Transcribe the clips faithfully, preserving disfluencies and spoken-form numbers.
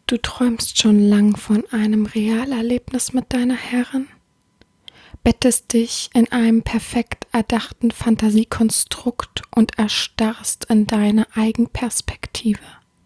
Du träumst schon lang von einem Realerlebnis mit deiner Herrin, bettest dich in einem perfekt erdachten Fantasiekonstrukt und erstarrst in deine Eigenperspektive.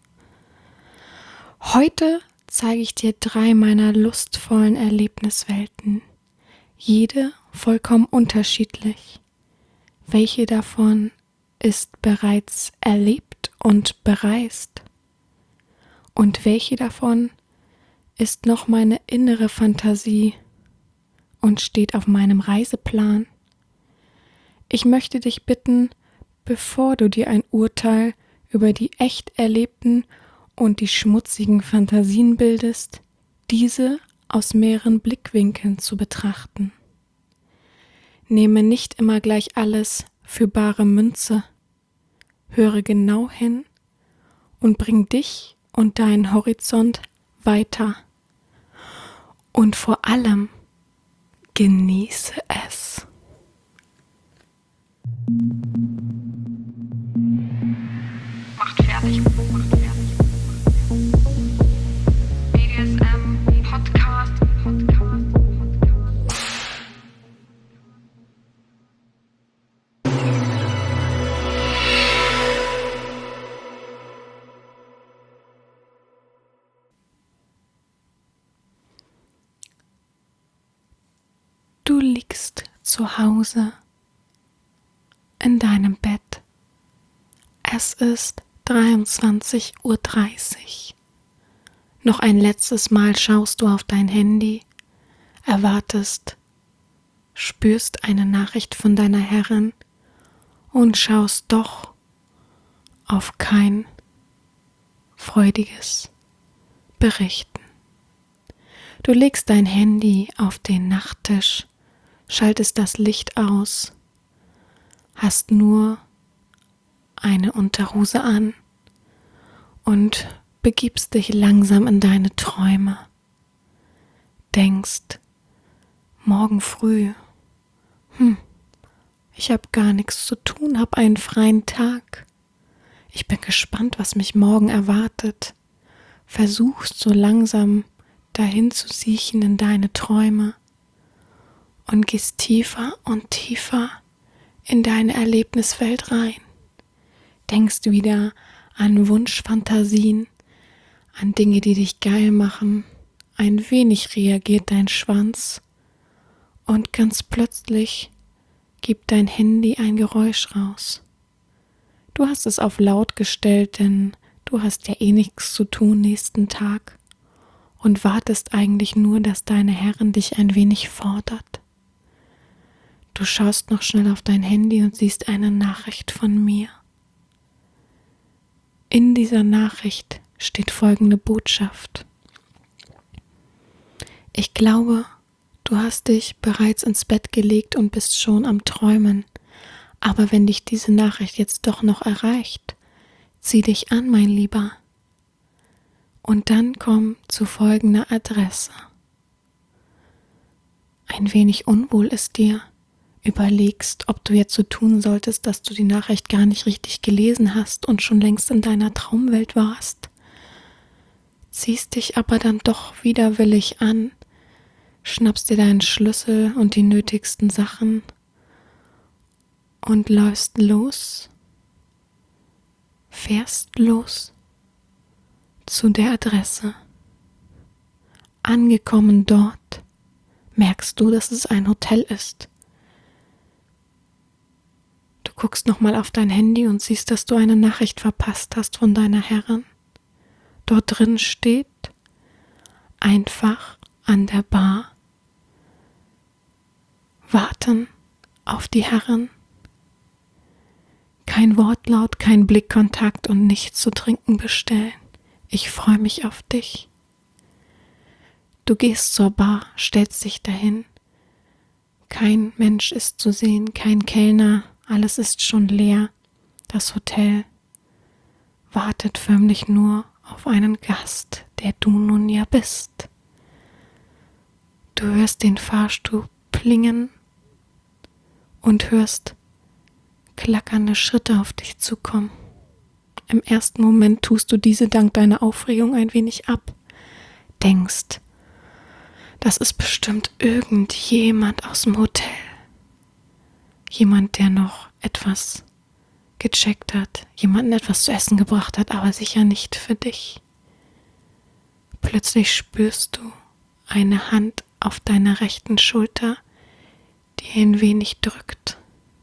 Heute zeige ich dir drei meiner lustvollen Erlebniswelten, jede vollkommen unterschiedlich. Welche davon ist bereits erlebt und bereist? Und welche davon ist noch meine innere Fantasie und steht auf meinem Reiseplan? Ich möchte dich bitten, bevor du dir ein Urteil über die echt erlebten und die schmutzigen Fantasien bildest, diese aus mehreren Blickwinkeln zu betrachten. Nehme nicht immer gleich alles für bare Münze. Höre genau hin und bring dich und deinen Horizont weiter. Und vor allem genieße es. Macht fertig, macht fertig. B D S M, Podcast, Podcast, Podcast. Du liegst zu Hause in deinem Bett. Es ist dreiundzwanzig Uhr dreißig. Noch ein letztes Mal schaust du auf dein Handy, erwartest, spürst eine Nachricht von deiner Herrin und schaust doch auf kein freudiges Berichten. Du legst dein Handy auf den Nachttisch, schaltest das Licht aus, hast nur eine Unterhose an und begibst dich langsam in deine Träume. Denkst, morgen früh, hm, ich habe gar nichts zu tun, habe einen freien Tag. Ich bin gespannt, was mich morgen erwartet. Versuchst so langsam dahin zu siechen in deine Träume und gehst tiefer und tiefer in deine Erlebniswelt rein. Denkst wieder an Wunschfantasien, an Dinge, die dich geil machen. Ein wenig reagiert dein Schwanz und ganz plötzlich gibt dein Handy ein Geräusch raus. Du hast es auf laut gestellt, denn du hast ja eh nichts zu tun nächsten Tag und wartest eigentlich nur, dass deine Herrin dich ein wenig fordert. Du schaust noch schnell auf dein Handy und siehst eine Nachricht von mir. In dieser Nachricht steht folgende Botschaft. Ich glaube, du hast dich bereits ins Bett gelegt und bist schon am Träumen. Aber wenn dich diese Nachricht jetzt doch noch erreicht, zieh dich an, mein Lieber. Und dann komm zu folgender Adresse. Ein wenig unwohl ist dir. Überlegst, ob du jetzt so tun solltest, dass du die Nachricht gar nicht richtig gelesen hast und schon längst in deiner Traumwelt warst. Ziehst dich aber dann doch widerwillig an, schnappst dir deinen Schlüssel und die nötigsten Sachen und läufst los, fährst los zu der Adresse. Angekommen dort, merkst du, dass es ein Hotel ist. Du guckst nochmal auf dein Handy und siehst, dass du eine Nachricht verpasst hast von deiner Herrin. Dort drin steht, einfach an der Bar, warten auf die Herrin. Kein Wortlaut, kein Blickkontakt und nichts zu trinken bestellen. Ich freue mich auf dich. Du gehst zur Bar, stellst dich dahin. Kein Mensch ist zu sehen, kein Kellner, alles ist schon leer. Das Hotel wartet förmlich nur auf einen Gast, der du nun ja bist. Du hörst den Fahrstuhl plingen und hörst klackernde Schritte auf dich zukommen. Im ersten Moment tust du diese dank deiner Aufregung ein wenig ab, denkst, das ist bestimmt irgendjemand aus dem Hotel. Jemand, der noch etwas gecheckt hat, jemanden etwas zu essen gebracht hat, aber sicher nicht für dich. Plötzlich spürst du eine Hand auf deiner rechten Schulter, die ein wenig drückt.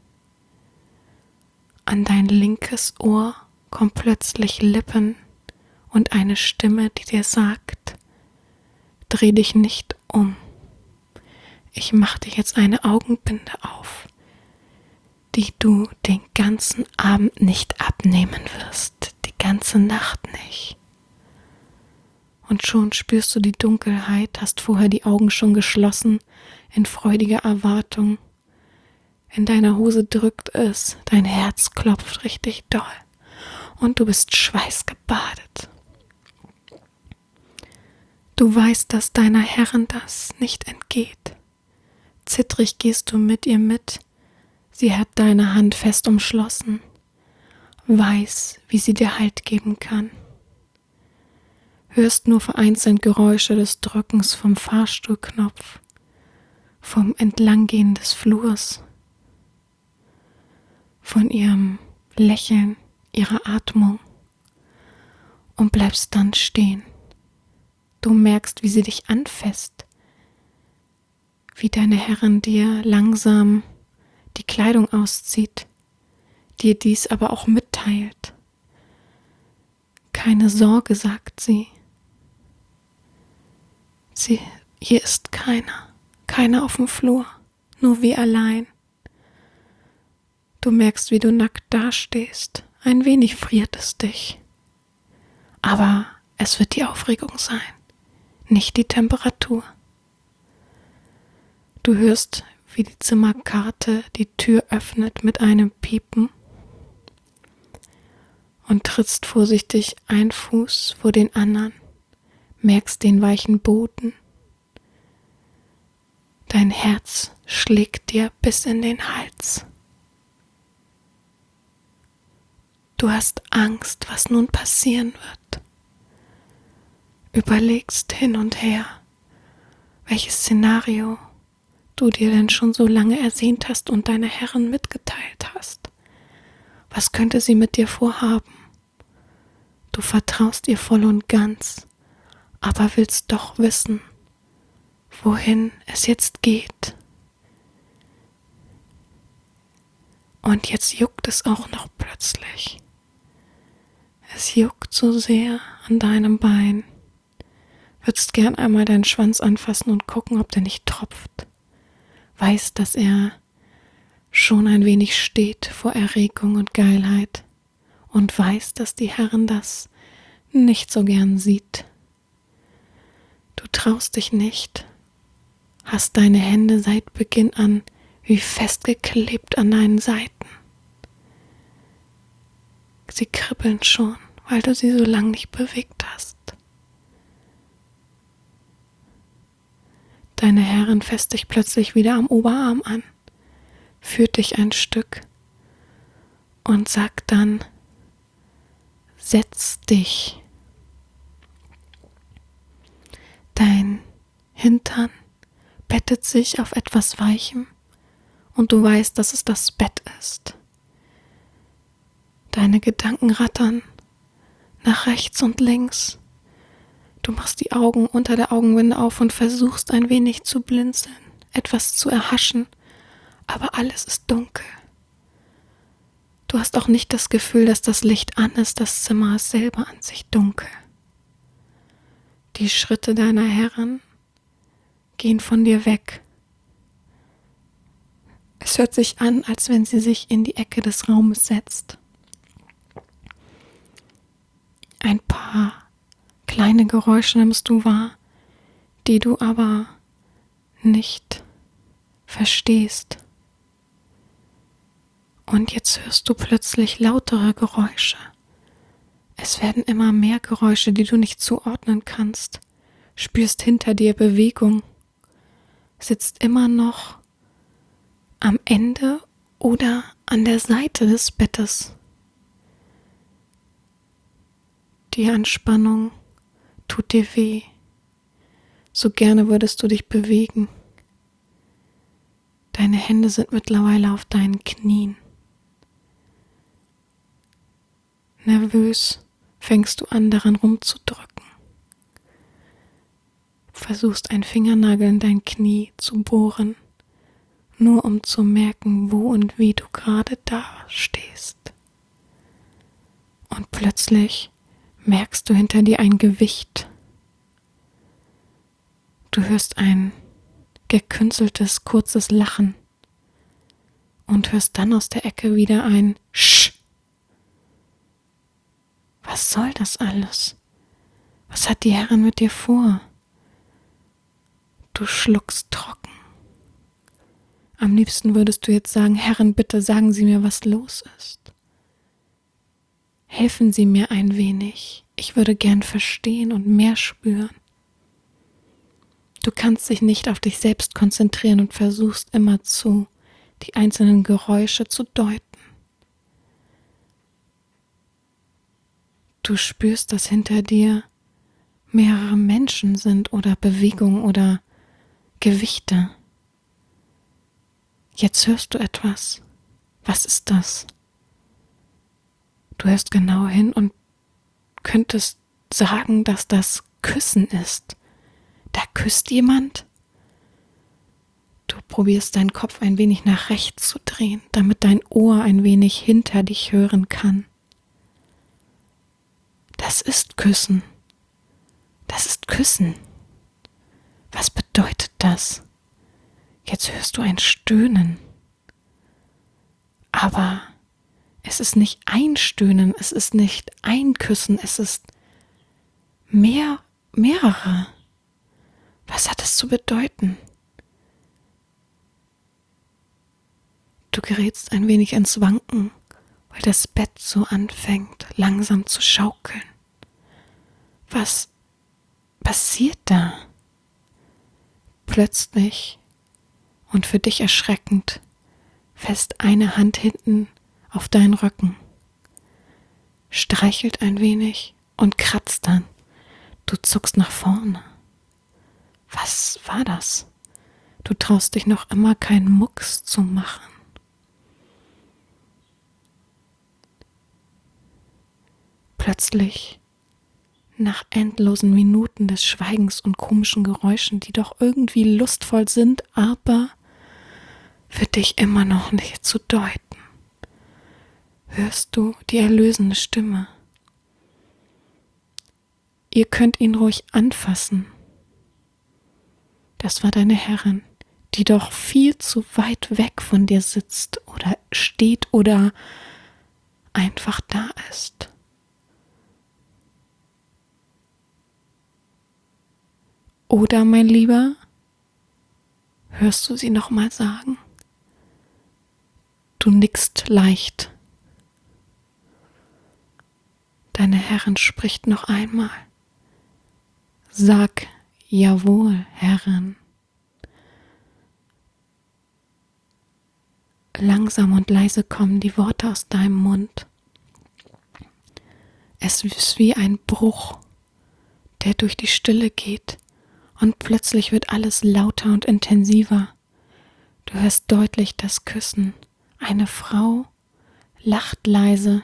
An dein linkes Ohr kommen plötzlich Lippen und eine Stimme, die dir sagt, dreh dich nicht um. Ich mache dir jetzt eine Augenbinde auf, die du den ganzen Abend nicht abnehmen wirst, die ganze Nacht nicht. Und schon spürst du die Dunkelheit, hast vorher die Augen schon geschlossen, in freudiger Erwartung. In deiner Hose drückt es, dein Herz klopft richtig doll und du bist schweißgebadet. Du weißt, dass deiner Herrin das nicht entgeht. Zittrig gehst du mit ihr mit, sie hat deine Hand fest umschlossen, weiß, wie sie dir Halt geben kann. Hörst nur vereinzelt Geräusche des Drückens vom Fahrstuhlknopf, vom Entlanggehen des Flurs, von ihrem Lächeln, ihrer Atmung und bleibst dann stehen. Du merkst, wie sie dich anfasst, wie deine Herrin dir langsam die Kleidung auszieht, dir dies aber auch mitteilt. Keine Sorge, sagt sie. Sie, hier ist keiner, keiner auf dem Flur, nur wir allein. Du merkst, wie du nackt dastehst, ein wenig friert es dich. Aber es wird die Aufregung sein, nicht die Temperatur. Du hörst, wie die Zimmerkarte die Tür öffnet mit einem Piepen und trittst vorsichtig einen Fuß vor den anderen, merkst den weichen Boden. Dein Herz schlägt dir bis in den Hals. Du hast Angst, was nun passieren wird. Überlegst hin und her, welches Szenario du dir denn schon so lange ersehnt hast und deiner Herrin mitgeteilt hast. Was könnte sie mit dir vorhaben? Du vertraust ihr voll und ganz, aber willst doch wissen, wohin es jetzt geht. Und jetzt juckt es auch noch plötzlich. Es juckt so sehr an deinem Bein. Würdest gern einmal deinen Schwanz anfassen und gucken, ob der nicht tropft. Weißt, dass er schon ein wenig steht vor Erregung und Geilheit und weißt, dass die Herrin das nicht so gern sieht. Du traust dich nicht, hast deine Hände seit Beginn an wie festgeklebt an deinen Seiten. Sie kribbeln schon, weil du sie so lange nicht bewegt hast. Deine Herrin fasst dich plötzlich wieder am Oberarm an, führt dich ein Stück und sagt dann, setz dich. Dein Hintern bettet sich auf etwas Weichem und du weißt, dass es das Bett ist. Deine Gedanken rattern nach rechts und links. Du machst die Augen unter der Augenwinde auf und versuchst ein wenig zu blinzeln, etwas zu erhaschen, aber alles ist dunkel. Du hast auch nicht das Gefühl, dass das Licht an ist, das Zimmer ist selber an sich dunkel. Die Schritte deiner Herrin gehen von dir weg. Es hört sich an, als wenn sie sich in die Ecke des Raumes setzt. Ein paar kleine Geräusche nimmst du wahr, die du aber nicht verstehst. Und jetzt hörst du plötzlich lautere Geräusche. Es werden immer mehr Geräusche, die du nicht zuordnen kannst. Spürst hinter dir Bewegung. Sitzt immer noch am Ende oder an der Seite des Bettes. Die Anspannung tut dir weh. So gerne würdest du dich bewegen. Deine Hände sind mittlerweile auf deinen Knien. Nervös fängst du an, daran rumzudrücken. Versuchst einen Fingernagel in dein Knie zu bohren, nur um zu merken, wo und wie du gerade da stehst. Und plötzlich merkst du hinter dir ein Gewicht. Du hörst ein gekünsteltes, kurzes Lachen und hörst dann aus der Ecke wieder ein Sch. Was soll das alles? Was hat die Herrin mit dir vor? Du schluckst trocken. Am liebsten würdest du jetzt sagen, Herrin, bitte sagen Sie mir, was los ist. Helfen Sie mir ein wenig. Ich würde gern verstehen und mehr spüren. Du kannst dich nicht auf dich selbst konzentrieren und versuchst immerzu, die einzelnen Geräusche zu deuten. Du spürst, dass hinter dir mehrere Menschen sind oder Bewegungen oder Gewichte. Jetzt hörst du etwas. Was ist das? Du hörst genau hin und könntest sagen, dass das Küssen ist. Da küsst jemand. Du probierst deinen Kopf ein wenig nach rechts zu drehen, damit dein Ohr ein wenig hinter dich hören kann. Das ist Küssen. Das ist Küssen. Was bedeutet das? Jetzt hörst du ein Stöhnen. Aber es ist nicht ein Stöhnen, es ist nicht ein Küssen, es ist mehr, mehrere. Was hat es zu bedeuten? Du gerätst ein wenig ins Wanken, weil das Bett so anfängt, langsam zu schaukeln. Was passiert da? Plötzlich und für dich erschreckend fest eine Hand hinten auf deinen Rücken, streichelt ein wenig und kratzt dann. Du zuckst nach vorne. Was war das? Du traust dich noch immer keinen Mucks zu machen. Plötzlich, nach endlosen Minuten des Schweigens und komischen Geräuschen, die doch irgendwie lustvoll sind, aber für dich immer noch nicht zu deuten, hörst du die erlösende Stimme. Ihr könnt ihn ruhig anfassen. Das war deine Herrin, die doch viel zu weit weg von dir sitzt oder steht oder einfach da ist. Oder, mein Lieber, hörst du sie noch mal sagen? Du nickst leicht. Deine Herrin spricht noch einmal. Sag, jawohl, Herrin. Langsam und leise kommen die Worte aus deinem Mund. Es ist wie ein Bruch, der durch die Stille geht, und plötzlich wird alles lauter und intensiver. Du hörst deutlich das Küssen. Eine Frau lacht leise.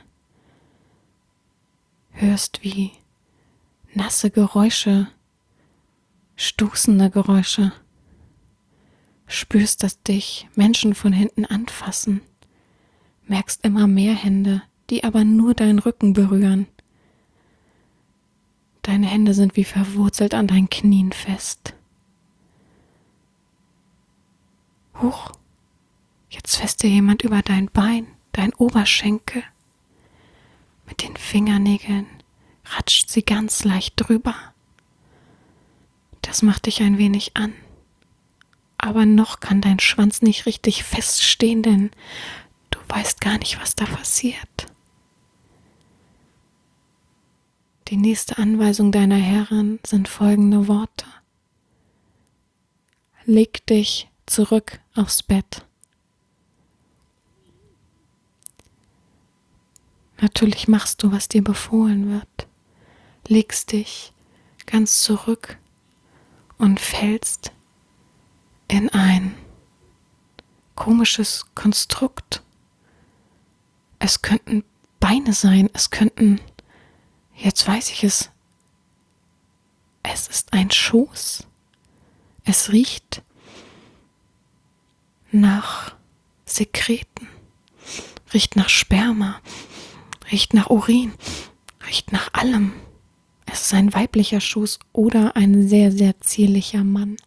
Hörst wie nasse Geräusche, stoßende Geräusche. Spürst, dass dich Menschen von hinten anfassen. Merkst immer mehr Hände, die aber nur deinen Rücken berühren. Deine Hände sind wie verwurzelt an deinen Knien fest. Huch, jetzt fasst dir jemand über dein Bein, dein Oberschenkel. Mit den Fingernägeln ratscht sie ganz leicht drüber. Das macht dich ein wenig an. Aber noch kann dein Schwanz nicht richtig feststehen, denn du weißt gar nicht, was da passiert. Die nächste Anweisung deiner Herrin sind folgende Worte. Leg dich zurück aufs Bett. Natürlich machst du, was dir befohlen wird. Legst dich ganz zurück und fällst in ein komisches Konstrukt. Es könnten Beine sein, es könnten, jetzt weiß ich es, es ist ein Schoß. Es riecht nach Sekreten, riecht nach Sperma, riecht nach Urin, riecht nach allem. Es ist ein weiblicher Schoß oder ein sehr, sehr zierlicher Mann.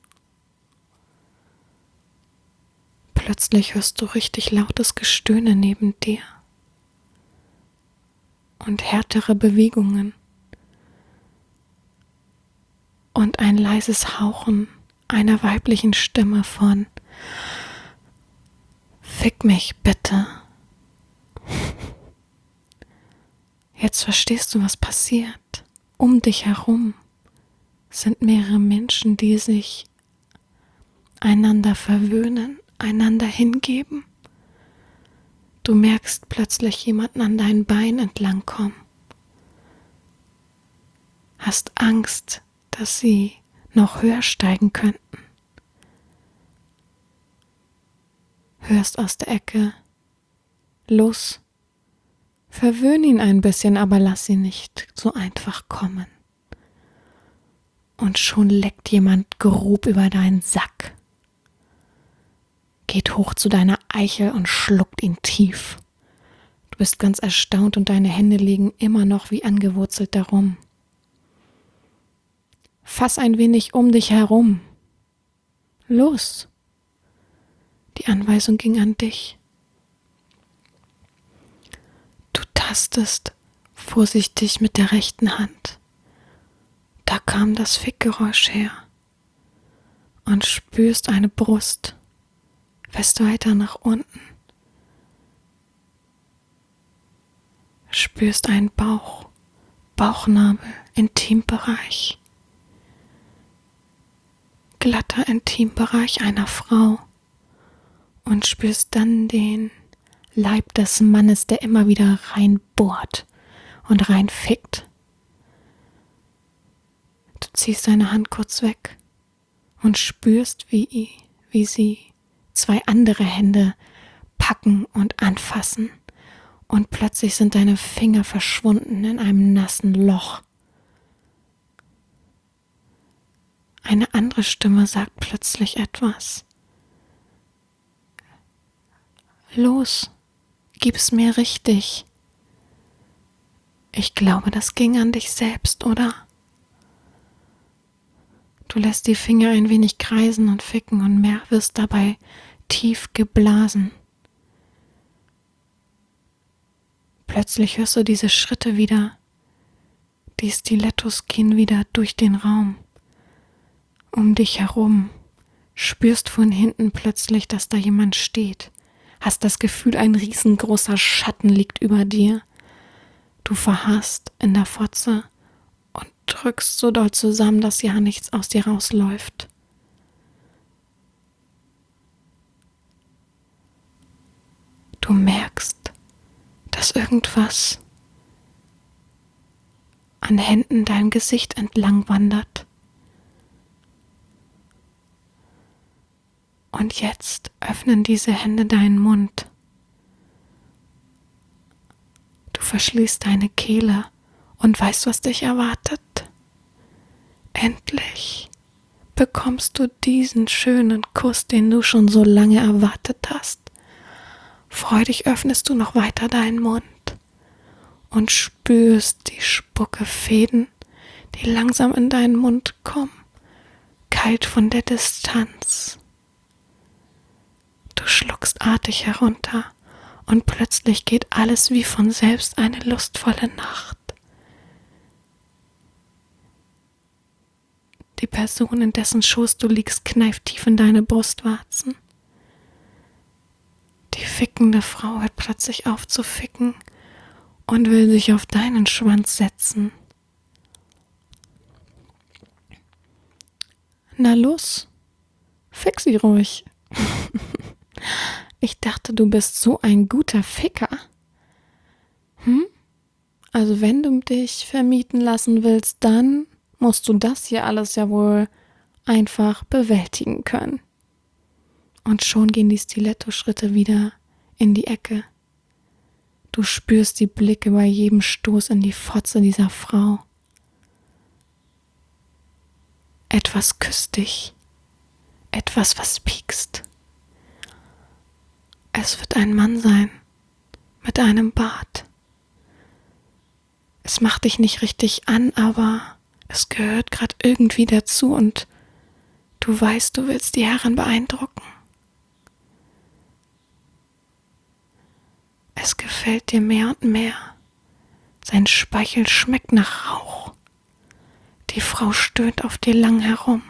Plötzlich hörst du richtig lautes Gestöhne neben dir und härtere Bewegungen und ein leises Hauchen einer weiblichen Stimme von Fick mich bitte. Jetzt verstehst du, was passiert. Um dich herum sind mehrere Menschen, die sich einander verwöhnen, einander hingeben. Du merkst plötzlich jemanden an dein Bein entlang kommen. Hast Angst, dass sie noch höher steigen könnten. Hörst aus der Ecke, los, verwöhn ihn ein bisschen, aber lass sie nicht so einfach kommen. Und schon leckt jemand grob über deinen Sack, geht hoch zu deiner Eichel und schluckt ihn tief. Du bist ganz erstaunt und deine Hände liegen immer noch wie angewurzelt darum. Fass ein wenig um dich herum. Los! Die Anweisung ging an dich. Du tastest vorsichtig mit der rechten Hand. Da kam das Fickgeräusch her. Und spürst eine Brust. Fährst weiter nach unten. Spürst einen Bauch, Bauchnabel, Intimbereich. Glatter Intimbereich einer Frau. Und spürst dann den Leib des Mannes, der immer wieder reinbohrt und reinfickt. Du ziehst deine Hand kurz weg und spürst, wie, wie sie zwei andere Hände packen und anfassen. Und plötzlich sind deine Finger verschwunden in einem nassen Loch. Eine andere Stimme sagt plötzlich etwas. Los, gib's mir richtig. Ich glaube, das ging an dich selbst, oder? Du lässt die Finger ein wenig kreisen und ficken und mehr wirst dabei tief geblasen. Plötzlich hörst du diese Schritte wieder. Die Stilettos gehen wieder durch den Raum. Um dich herum. Spürst von hinten plötzlich, dass da jemand steht. Hast das Gefühl, ein riesengroßer Schatten liegt über dir. Du verharrst in der Fotze und drückst so doll zusammen, dass ja nichts aus dir rausläuft. Du merkst, dass irgendwas an Händen dein Gesicht entlang wandert. Und jetzt öffnen diese Hände deinen Mund. Du verschließt deine Kehle und weißt, was dich erwartet. Endlich bekommst du diesen schönen Kuss, den du schon so lange erwartet hast. Freudig öffnest du noch weiter deinen Mund und spürst die Spuckefäden, die langsam in deinen Mund kommen, kalt von der Distanz. Du schluckst artig herunter und plötzlich geht alles wie von selbst eine lustvolle Nacht. Die Person, in dessen Schoß du liegst, kneift tief in deine Brustwarzen. Die fickende Frau hört plötzlich auf zu ficken und will sich auf deinen Schwanz setzen. Na los, fick sie ruhig. Ich dachte, du bist so ein guter Ficker. Hm? Also wenn du dich vermieten lassen willst, dann musst du das hier alles ja wohl einfach bewältigen können. Und schon gehen die Stiletto-Schritte wieder in die Ecke. Du spürst die Blicke bei jedem Stoß in die Fotze dieser Frau. Etwas küsst dich. Etwas, was piekst. Es wird ein Mann sein. Mit einem Bart. Es macht dich nicht richtig an, aber es gehört gerade irgendwie dazu und du weißt, du willst die Herren beeindrucken. Es gefällt dir mehr und mehr. Sein Speichel schmeckt nach Rauch. Die Frau stöhnt auf dir lang herum.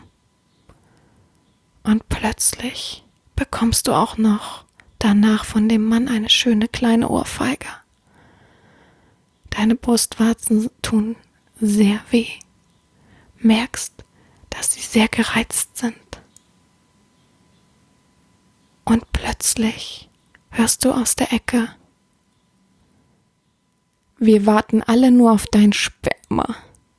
Und plötzlich bekommst du auch noch danach von dem Mann eine schöne kleine Ohrfeige. Deine Brustwarzen tun sehr weh. Merkst, dass sie sehr gereizt sind. Und plötzlich hörst du aus der Ecke: Wir warten alle nur auf dein Sperma.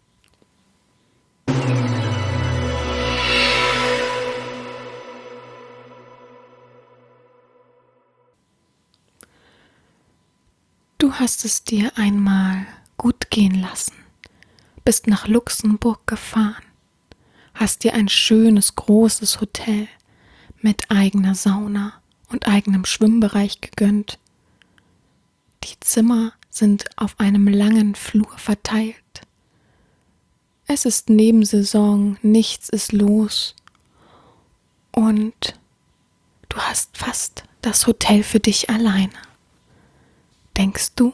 Du hast es dir einmal gut gehen lassen, bist nach Luxemburg gefahren, hast dir ein schönes, großes Hotel mit eigener Sauna und eigenem Schwimmbereich gegönnt. Die Zimmer sind auf einem langen Flur verteilt. Es ist Nebensaison, nichts ist los und du hast fast das Hotel für dich alleine. Denkst du?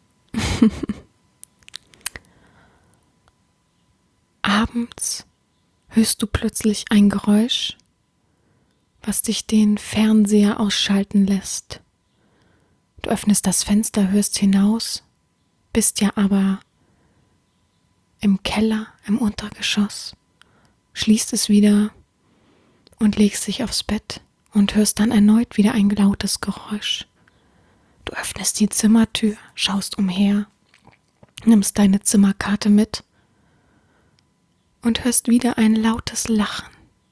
Abends hörst du plötzlich ein Geräusch, was dich den Fernseher ausschalten lässt. Du öffnest das Fenster, hörst hinaus, bist ja aber im Keller, im Untergeschoss, schließt es wieder und legst dich aufs Bett und hörst dann erneut wieder ein lautes Geräusch. Du öffnest die Zimmertür, schaust umher, nimmst deine Zimmerkarte mit und hörst wieder ein lautes Lachen.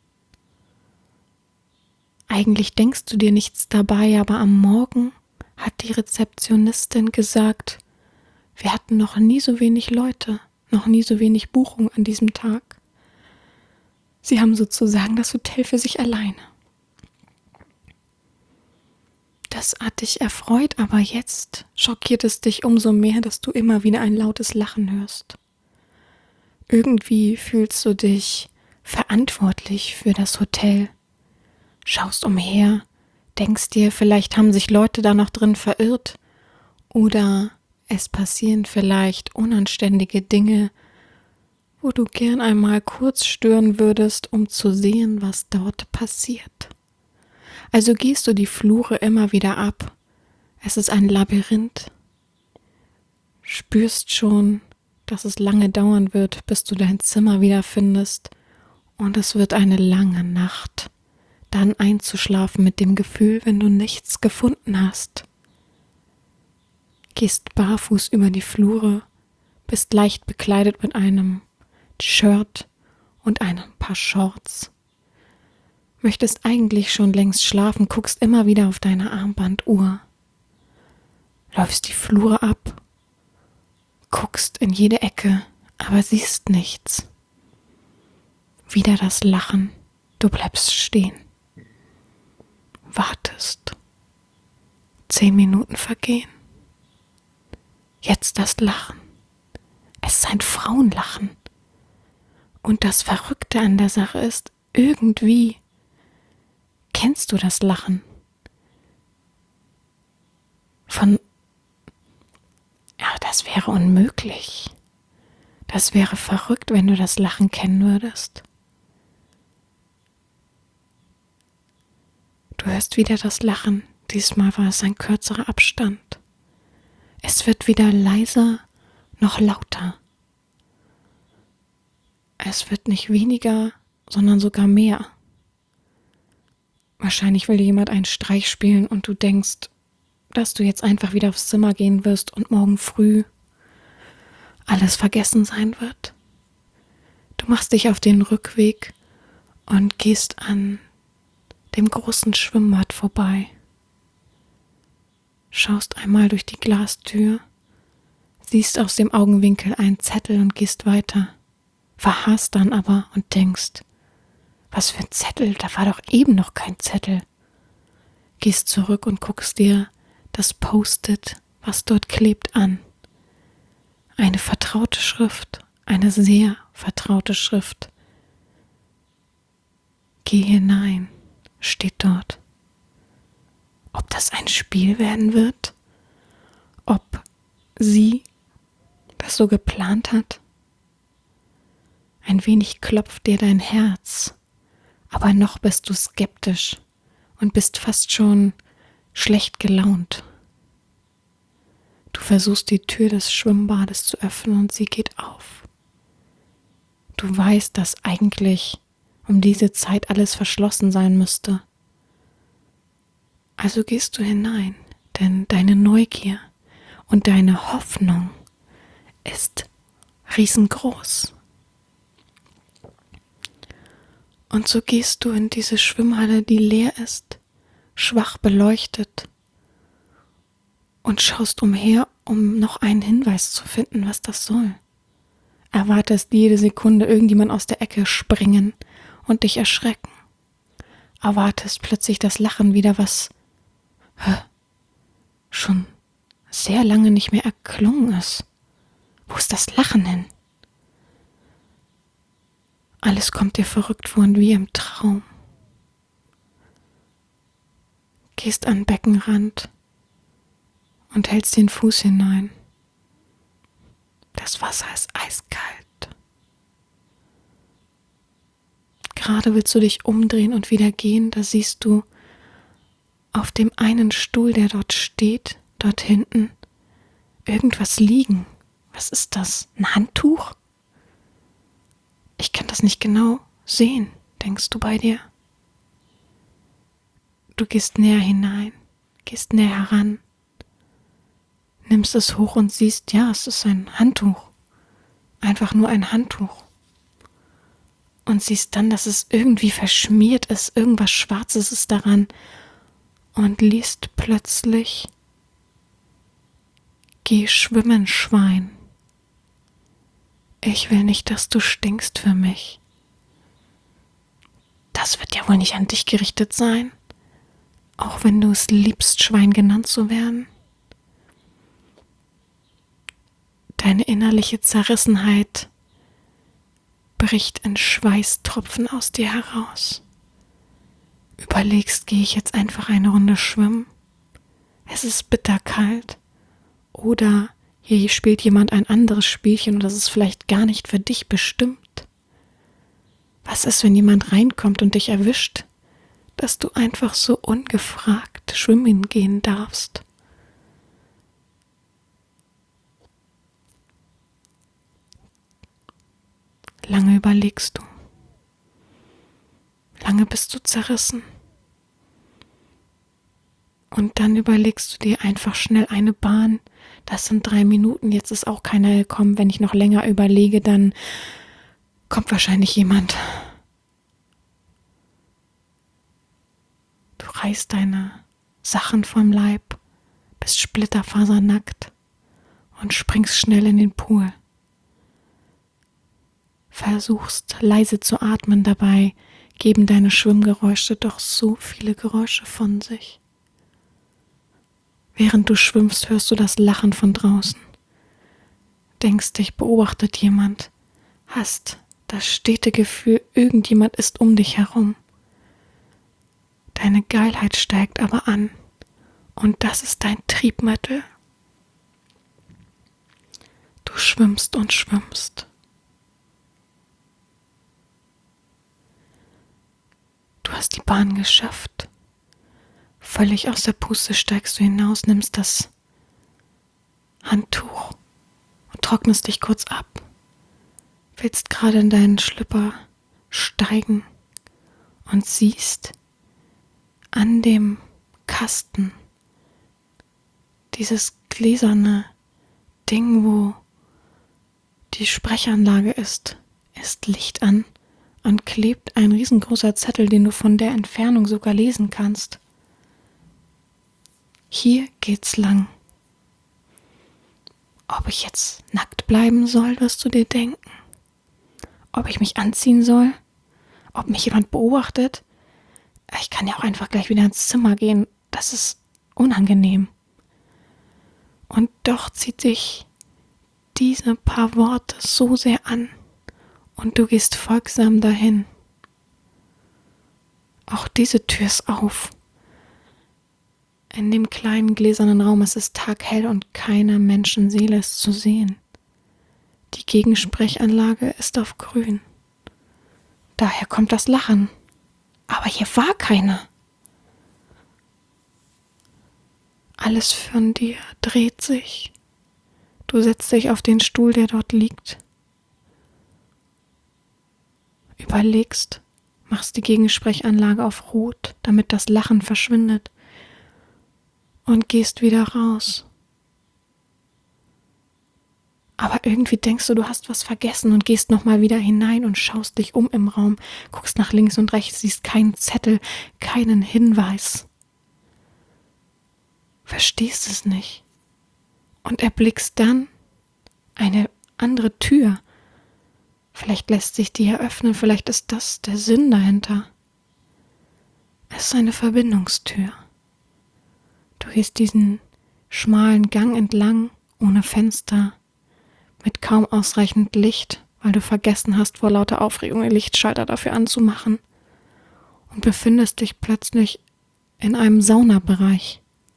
Eigentlich denkst du dir nichts dabei, aber am Morgen hat die Rezeptionistin gesagt, wir hatten noch nie so wenig Leute, noch nie so wenig Buchungen an diesem Tag. Sie haben sozusagen das Hotel für sich alleine. Das hat dich erfreut, aber jetzt schockiert es dich umso mehr, dass du immer wieder ein lautes Lachen hörst. Irgendwie fühlst du dich verantwortlich für das Hotel. Schaust umher, denkst dir, vielleicht haben sich Leute da noch drin verirrt oder es passieren vielleicht unanständige Dinge, wo du gern einmal kurz stören würdest, um zu sehen, was dort passiert. Also gehst du die Flure immer wieder ab. Es ist ein Labyrinth. Spürst schon, dass es lange dauern wird, bis du dein Zimmer wiederfindest. Und es wird eine lange Nacht, dann einzuschlafen mit dem Gefühl, wenn du nichts gefunden hast. Gehst barfuß über die Flure, bist leicht bekleidet mit einem Shirt und ein paar Shorts. Möchtest eigentlich schon längst schlafen, guckst immer wieder auf deine Armbanduhr. Läufst die Flure ab, guckst in jede Ecke, aber siehst nichts. Wieder das Lachen, du bleibst stehen. Wartest. Zehn Minuten vergehen. Jetzt das Lachen. Es ist ein Frauenlachen. Und das Verrückte an der Sache ist, irgendwie kennst du das Lachen von, ja, das wäre unmöglich. Das wäre verrückt, wenn du das Lachen kennen würdest. Du hörst wieder das Lachen, diesmal war es ein kürzerer Abstand. Es wird wieder leiser, noch lauter. Es wird nicht weniger, sondern sogar mehr. Wahrscheinlich will dir jemand einen Streich spielen und du denkst, dass du jetzt einfach wieder aufs Zimmer gehen wirst und morgen früh alles vergessen sein wird. Du machst dich auf den Rückweg und gehst an dem großen Schwimmbad vorbei. Schaust einmal durch die Glastür, siehst aus dem Augenwinkel einen Zettel und gehst weiter. Verharrst dann aber und denkst, was für ein Zettel, da war doch eben noch kein Zettel. Gehst zurück und guckst dir das Post-it, was dort klebt, an. Eine vertraute Schrift, eine sehr vertraute Schrift. Geh hinein, steht dort. Ob das ein Spiel werden wird? Ob sie das so geplant hat? Ein wenig klopft dir dein Herz, aber noch bist du skeptisch und bist fast schon schlecht gelaunt. Du versuchst die Tür des Schwimmbades zu öffnen und sie geht auf. Du weißt, dass eigentlich um diese Zeit alles verschlossen sein müsste. Also gehst du hinein, denn deine Neugier und deine Hoffnung ist riesengroß. Und so gehst du in diese Schwimmhalle, die leer ist, schwach beleuchtet, und schaust umher, um noch einen Hinweis zu finden, was das soll. Erwartest jede Sekunde irgendjemand aus der Ecke springen und dich erschrecken. Erwartest plötzlich das Lachen wieder, was hä, schon sehr lange nicht mehr erklungen ist. Wo ist das Lachen hin? Alles kommt dir verrückt vor und wie im Traum. Gehst an den Beckenrand und hältst den Fuß hinein. Das Wasser ist eiskalt. Gerade willst du dich umdrehen und wieder gehen, da siehst du auf dem einen Stuhl, der dort steht, dort hinten, irgendwas liegen. Was ist das? Ein Handtuch? Ich kann das nicht genau sehen, denkst du bei dir? Du gehst näher hinein, gehst näher heran, nimmst es hoch und siehst, ja, es ist ein Handtuch. Einfach nur ein Handtuch. Und siehst dann, dass es irgendwie verschmiert ist, irgendwas Schwarzes ist daran, und liest plötzlich: Geh schwimmen, Schwein. Ich will nicht, dass du stinkst für mich. Das wird ja wohl nicht an dich gerichtet sein, auch wenn du es liebst, Schwein genannt zu werden. Deine innerliche Zerrissenheit bricht in Schweißtropfen aus dir heraus. Überlegst, gehe ich jetzt einfach eine Runde schwimmen? Es ist bitterkalt. Oder hier spielt jemand ein anderes Spielchen und das ist vielleicht gar nicht für dich bestimmt. Was ist, wenn jemand reinkommt und dich erwischt, dass du einfach so ungefragt schwimmen gehen darfst? Lange überlegst du. Lange bist du zerrissen. Und dann überlegst du dir einfach schnell eine Bahn. Das sind drei Minuten, jetzt ist auch keiner gekommen. Wenn ich noch länger überlege, dann kommt wahrscheinlich jemand. Du reißt deine Sachen vom Leib, bist splitterfasernackt und springst schnell in den Pool. Versuchst leise zu atmen, dabei geben deine Schwimmgeräusche doch so viele Geräusche von sich. Während du schwimmst, hörst du das Lachen von draußen. Denkst, dich beobachtet jemand, hast das stete Gefühl, irgendjemand ist um dich herum. Deine Geilheit steigt aber an und das ist dein Triebmittel. Du schwimmst und schwimmst. Du hast die Bahn geschafft. Völlig aus der Puste steigst du hinaus, nimmst das Handtuch und trocknest dich kurz ab. Willst gerade in deinen Schlüpper steigen und siehst an dem Kasten dieses gläserne Ding, wo die Sprechanlage ist, ist Licht an und klebt ein riesengroßer Zettel, den du von der Entfernung sogar lesen kannst. Hier geht's lang. Ob ich jetzt nackt bleiben soll, wirst du dir denken. Ob ich mich anziehen soll? Ob mich jemand beobachtet? Ich kann ja auch einfach gleich wieder ins Zimmer gehen. Das ist unangenehm. Und doch zieht dich diese paar Worte so sehr an und du gehst folgsam dahin. Auch diese Tür ist auf. In dem kleinen gläsernen Raum ist es taghell und keine Menschenseele ist zu sehen. Die Gegensprechanlage ist auf grün. Daher kommt das Lachen. Aber hier war keine. Alles von dir dreht sich. Du setzt dich auf den Stuhl, der dort liegt. Überlegst, machst die Gegensprechanlage auf Rot, damit das Lachen verschwindet. Und gehst wieder raus. Aber irgendwie denkst du, du hast was vergessen und gehst nochmal wieder hinein und schaust dich um im Raum, guckst nach links und rechts, siehst keinen Zettel, keinen Hinweis. Verstehst es nicht. Und erblickst dann eine andere Tür. Vielleicht lässt sich die eröffnen, vielleicht ist das der Sinn dahinter. Es ist eine Verbindungstür. Du gehst diesen schmalen Gang entlang, ohne Fenster, mit kaum ausreichend Licht, weil du vergessen hast, vor lauter Aufregung den Lichtschalter dafür anzumachen, und befindest dich plötzlich in einem Saunabereich.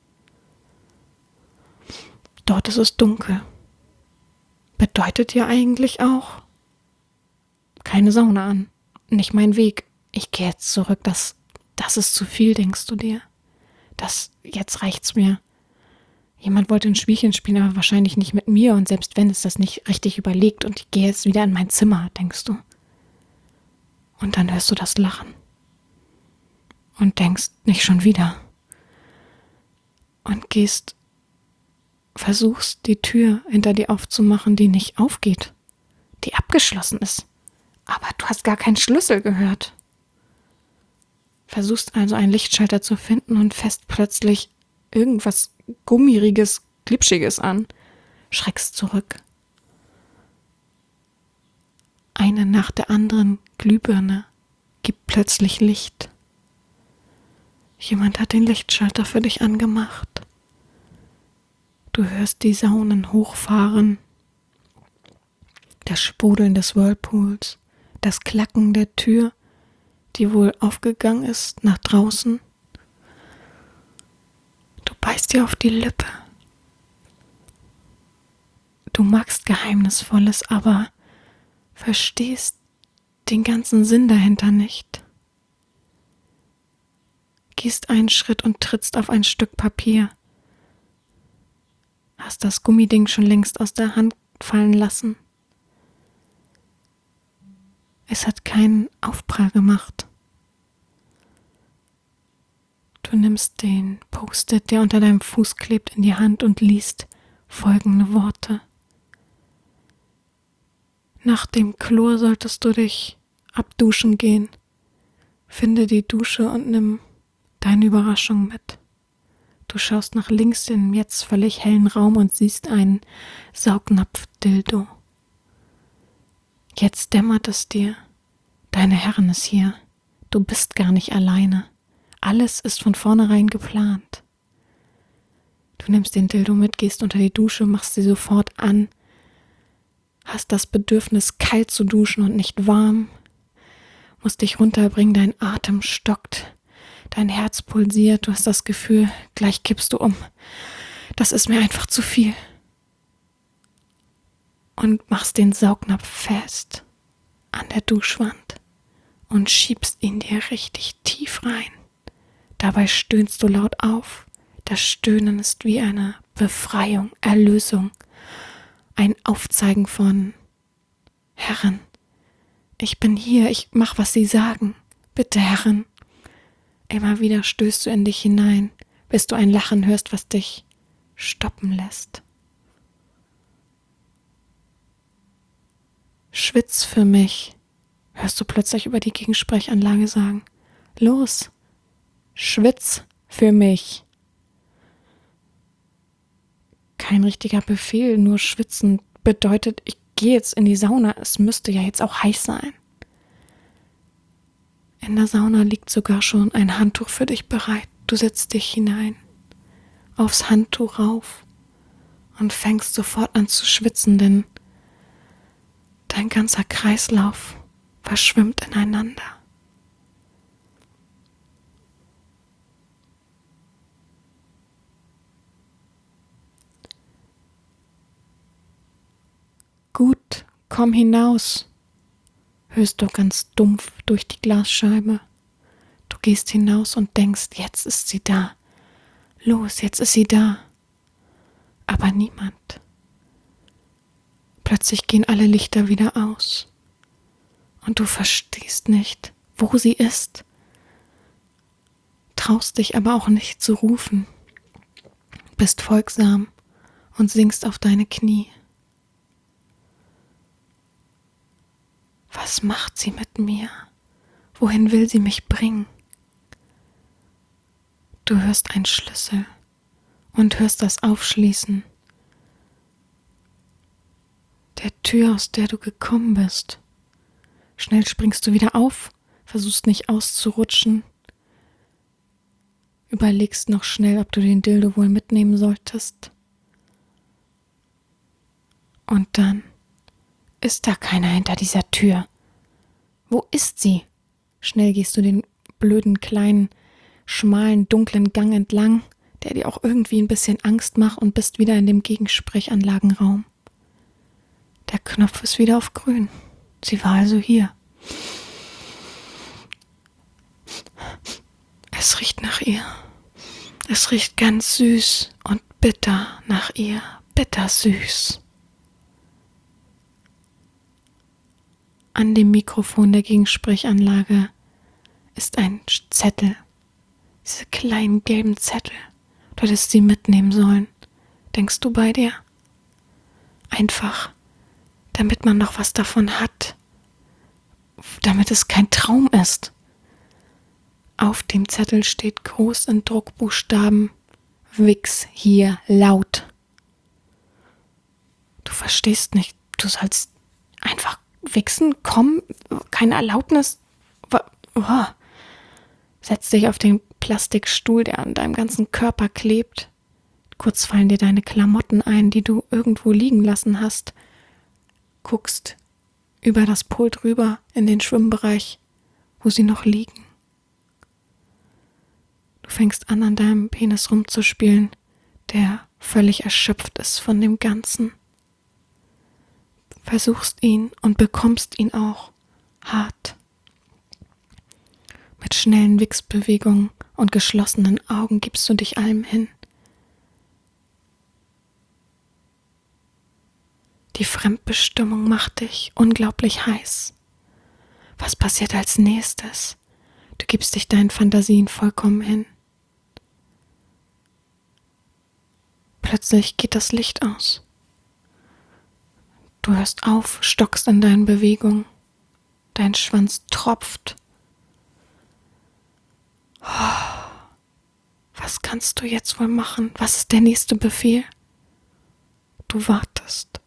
Dort ist es dunkel. Bedeutet ja eigentlich auch keine Sauna an, nicht mein Weg. Ich gehe jetzt zurück, das, das ist zu viel, denkst du dir. Das, jetzt reicht's mir. Jemand wollte ein Spielchen spielen, aber wahrscheinlich nicht mit mir, und selbst wenn, ist das nicht richtig überlegt und ich gehe jetzt wieder in mein Zimmer, denkst du. Und dann hörst du das Lachen. Und denkst, nicht schon wieder. Und gehst, versuchst die Tür hinter dir aufzumachen, die nicht aufgeht, die abgeschlossen ist. Aber du hast gar keinen Schlüssel gehört. Versuchst also einen Lichtschalter zu finden und fässt plötzlich irgendwas Gummiriges, Glitschiges an. Schreckst zurück. Eine nach der anderen Glühbirne gibt plötzlich Licht. Jemand hat den Lichtschalter für dich angemacht. Du hörst die Saunen hochfahren, das Sprudeln des Whirlpools, das Klacken der Tür, die wohl aufgegangen ist, nach draußen. Du beißt dir auf die Lippe. Du magst Geheimnisvolles, aber verstehst den ganzen Sinn dahinter nicht. Gehst einen Schritt und trittst auf ein Stück Papier. Hast das Gummiding schon längst aus der Hand fallen lassen. Es hat keinen Aufprall gemacht. Du nimmst den Post-it, der unter deinem Fuß klebt, in die Hand und liest folgende Worte. Nach dem Chlor solltest du dich abduschen gehen. Finde die Dusche und nimm deine Überraschung mit. Du schaust nach links in den jetzt völlig hellen Raum und siehst einen Saugnapf-Dildo. Jetzt dämmert es dir. Deine Herrin ist hier. Du bist gar nicht alleine. Alles ist von vornherein geplant. Du nimmst den Dildo mit, gehst unter die Dusche, machst sie sofort an, hast das Bedürfnis, kalt zu duschen und nicht warm, musst dich runterbringen, dein Atem stockt, dein Herz pulsiert, du hast das Gefühl, gleich kippst du um. Das ist mir einfach zu viel. Und machst den Saugnapf fest an der Duschwand und schiebst ihn dir richtig tief rein. Dabei stöhnst du laut auf. Das Stöhnen ist wie eine Befreiung, Erlösung, ein Aufzeigen von Herrin, ich bin hier, ich mach, was Sie sagen. Bitte, Herrin. Immer wieder stößt du in dich hinein, bis du ein Lachen hörst, was dich stoppen lässt. Schwitz für mich, hörst du plötzlich über die Gegensprechanlage sagen: Los, schwitz für mich. Kein richtiger Befehl, nur schwitzen bedeutet, ich gehe jetzt in die Sauna, es müsste ja jetzt auch heiß sein. In der Sauna liegt sogar schon ein Handtuch für dich bereit. Du setzt dich hinein, aufs Handtuch rauf und fängst sofort an zu schwitzen, denn dein ganzer Kreislauf verschwimmt ineinander. Gut, komm hinaus, hörst du ganz dumpf durch die Glasscheibe. Du gehst hinaus und denkst, jetzt ist sie da. Los, jetzt ist sie da. Aber niemand. Plötzlich gehen alle Lichter wieder aus. Und du verstehst nicht, wo sie ist. Traust dich aber auch nicht zu rufen. Bist folgsam und sinkst auf deine Knie. Was macht sie mit mir? Wohin will sie mich bringen? Du hörst einen Schlüssel und hörst das Aufschließen der Tür, aus der du gekommen bist. Schnell springst du wieder auf, versuchst nicht auszurutschen, überlegst noch schnell, ob du den Dildo wohl mitnehmen solltest. Und dann ist da keiner hinter dieser Tür. Wo ist sie? Schnell gehst du den blöden, kleinen, schmalen, dunklen Gang entlang, der dir auch irgendwie ein bisschen Angst macht, und bist wieder in dem Gegensprechanlagenraum. Der Knopf ist wieder auf grün. Sie war also hier. Es riecht nach ihr. Es riecht ganz süß und bitter nach ihr. Bittersüß. An dem Mikrofon der Gegensprechanlage ist ein Zettel. Diese kleinen gelben Zettel. Du hättest sie mitnehmen sollen. Denkst du bei dir? Einfach, damit man noch was davon hat. Damit es kein Traum ist. Auf dem Zettel steht groß in Druckbuchstaben: Wichs hier laut. Du verstehst nicht. Du sollst einfach wichsen, komm, keine Erlaubnis. Oh. Setz dich auf den Plastikstuhl, der an deinem ganzen Körper klebt. Kurz fallen dir deine Klamotten ein, die du irgendwo liegen lassen hast. Guckst über das Pult rüber in den Schwimmbereich, wo sie noch liegen. Du fängst an, an deinem Penis rumzuspielen, der völlig erschöpft ist von dem Ganzen. Versuchst ihn und bekommst ihn auch hart. Mit schnellen Wichsbewegungen und geschlossenen Augen gibst du dich allem hin. Die Fremdbestimmung macht dich unglaublich heiß. Was passiert als nächstes? Du gibst dich deinen Fantasien vollkommen hin. Plötzlich geht das Licht aus. Du hörst auf, stockst in deinen Bewegungen. Dein Schwanz tropft. Was kannst du jetzt wohl machen? Was ist der nächste Befehl? Du wartest.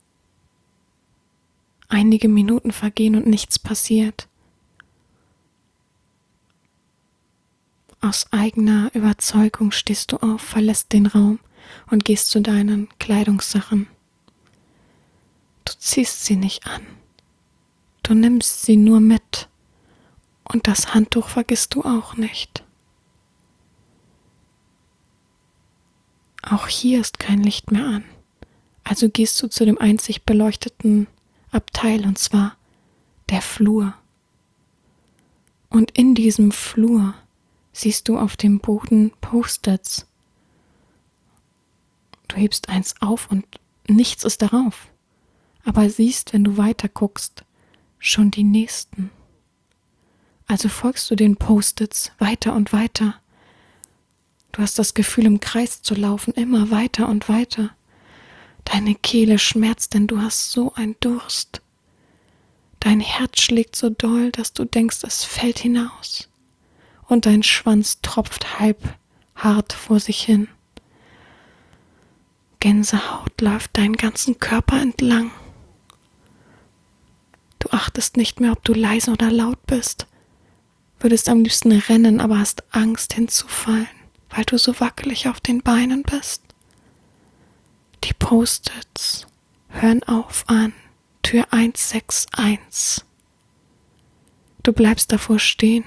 Einige Minuten vergehen und nichts passiert. Aus eigener Überzeugung stehst du auf, verlässt den Raum und gehst zu deinen Kleidungssachen. Du ziehst sie nicht an. Du nimmst sie nur mit. Und das Handtuch vergisst du auch nicht. Auch hier ist kein Licht mehr an. Also gehst du zu dem einzig beleuchteten Abteil, und zwar der Flur. Und in diesem Flur siehst du auf dem Boden Post-its. Du hebst eins auf und nichts ist darauf. Aber siehst, wenn du weiter guckst, schon die nächsten. Also folgst du den Post-its weiter und weiter. Du hast das Gefühl, im Kreis zu laufen, immer weiter und weiter. Deine Kehle schmerzt, denn du hast so einen Durst. Dein Herz schlägt so doll, dass du denkst, es fällt hinaus. Und dein Schwanz tropft halb hart vor sich hin. Gänsehaut läuft deinen ganzen Körper entlang. Du achtest nicht mehr, ob du leise oder laut bist. Würdest am liebsten rennen, aber hast Angst hinzufallen, weil du so wackelig auf den Beinen bist. Die Post-its hören auf an Tür eins sechs eins. Du bleibst davor stehen,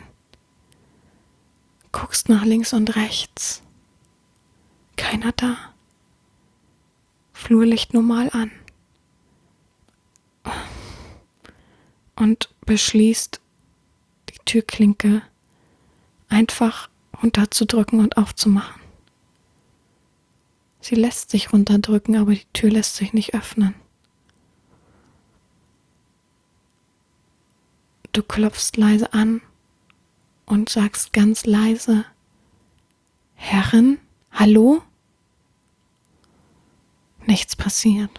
guckst nach links und rechts. Keiner da. Flurlicht normal an. Und beschließt, die Türklinke einfach runterzudrücken und aufzumachen. Sie lässt sich runterdrücken, aber die Tür lässt sich nicht öffnen. Du klopfst leise an und sagst ganz leise: Herrin, hallo? Nichts passiert.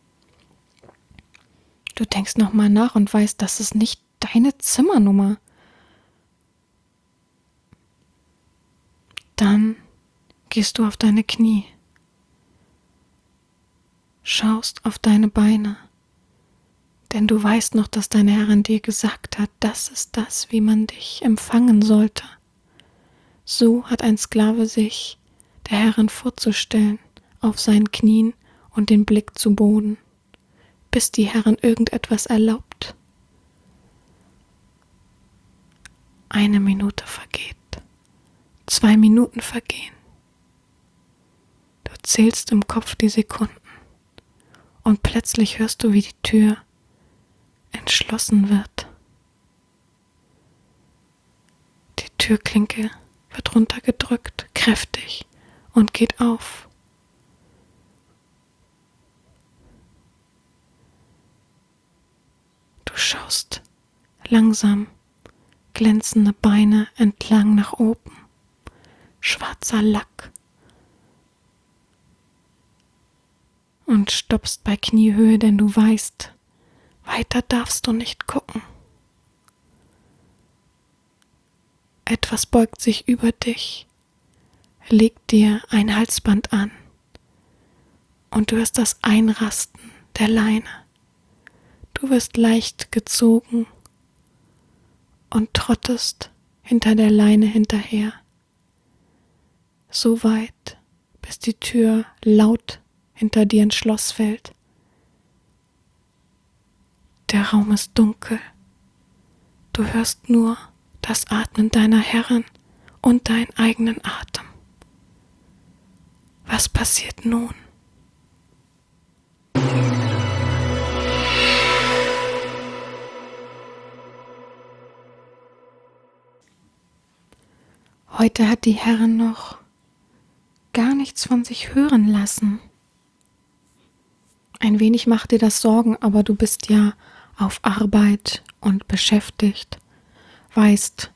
Du denkst nochmal nach und weißt, das ist nicht deine Zimmernummer. Dann gehst du auf deine Knie, schaust auf deine Beine, denn du weißt noch, dass deine Herrin dir gesagt hat, das ist das, wie man dich empfangen sollte. So hat ein Sklave sich der Herrin vorzustellen, auf seinen Knien und den Blick zu Boden, bis die Herrin irgendetwas erlaubt. Eine Minute vergeht, zwei Minuten vergehen. Du zählst im Kopf die Sekunden und plötzlich hörst du, wie die Tür entschlossen wird. Die Türklinke wird runtergedrückt, kräftig, und geht auf. Du schaust langsam glänzende Beine entlang nach oben, schwarzer Lack, und stoppst bei Kniehöhe, denn du weißt, weiter darfst du nicht gucken. Etwas beugt sich über dich, legt dir ein Halsband an und du hörst das Einrasten der Leine. Du wirst leicht gezogen und trottest hinter der Leine hinterher, so weit, bis die Tür laut hinter dir ins Schloss fällt. Der Raum ist dunkel. Du hörst nur das Atmen deiner Herrin und deinen eigenen Atem. Was passiert nun? Heute hat die Herrin noch gar nichts von sich hören lassen. Ein wenig macht dir das Sorgen, aber du bist ja auf Arbeit und beschäftigt. Weißt,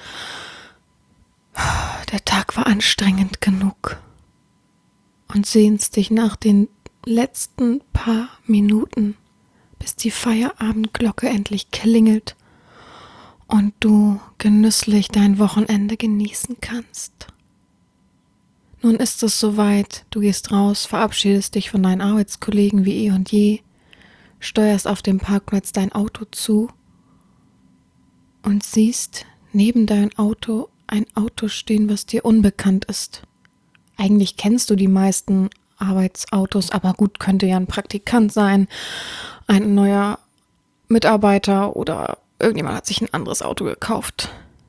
der Tag war anstrengend genug und sehnst dich nach den letzten paar Minuten, bis die Feierabendglocke endlich klingelt und du genüsslich dein Wochenende genießen kannst. Nun ist es soweit, du gehst raus, verabschiedest dich von deinen Arbeitskollegen wie eh und je, steuerst auf dem Parkplatz dein Auto zu und siehst neben dein Auto ein Auto stehen, was dir unbekannt ist. Eigentlich kennst du die meisten Arbeitsautos, aber gut, könnte ja ein Praktikant sein, ein neuer Mitarbeiter oder irgendjemand hat sich ein anderes Auto gekauft.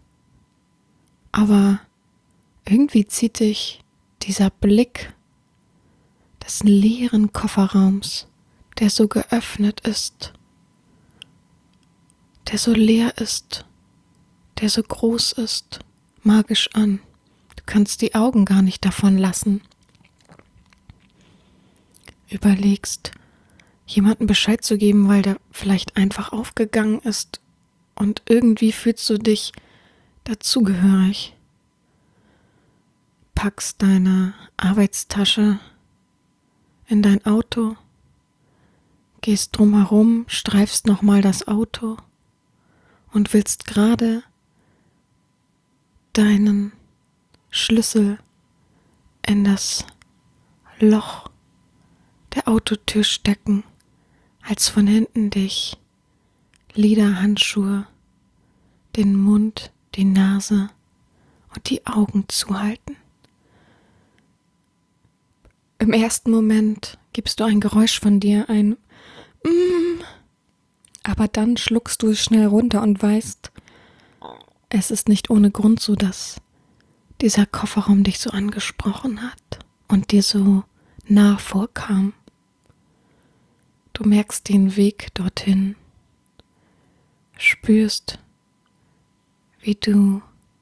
Aber irgendwie zieht dich dieser Blick des leeren Kofferraums, der so geöffnet ist, der so leer ist, der so groß ist, magisch an. Du kannst die Augen gar nicht davon lassen. Überlegst, jemandem Bescheid zu geben, weil der vielleicht einfach aufgegangen ist, und irgendwie fühlst du dich dazugehörig. Packst deine Arbeitstasche in dein Auto, gehst drumherum, streifst nochmal das Auto und willst gerade deinen Schlüssel in das Loch der Autotür stecken, als von hinten dich Lederhandschuhe den Mund, die Nase und die Augen zuhalten. Im ersten Moment gibst du ein Geräusch von dir, ein mm, aber dann schluckst du es schnell runter und weißt, es ist nicht ohne Grund so, dass dieser Kofferraum dich so angesprochen hat und dir so nah vorkam. Du merkst den Weg dorthin, spürst, wie du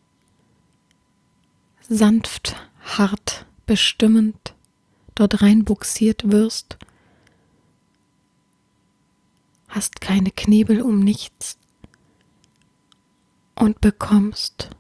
sanft, hart, bestimmend dort reinbuxiert wirst, hast keine Knebel um nichts und bekommst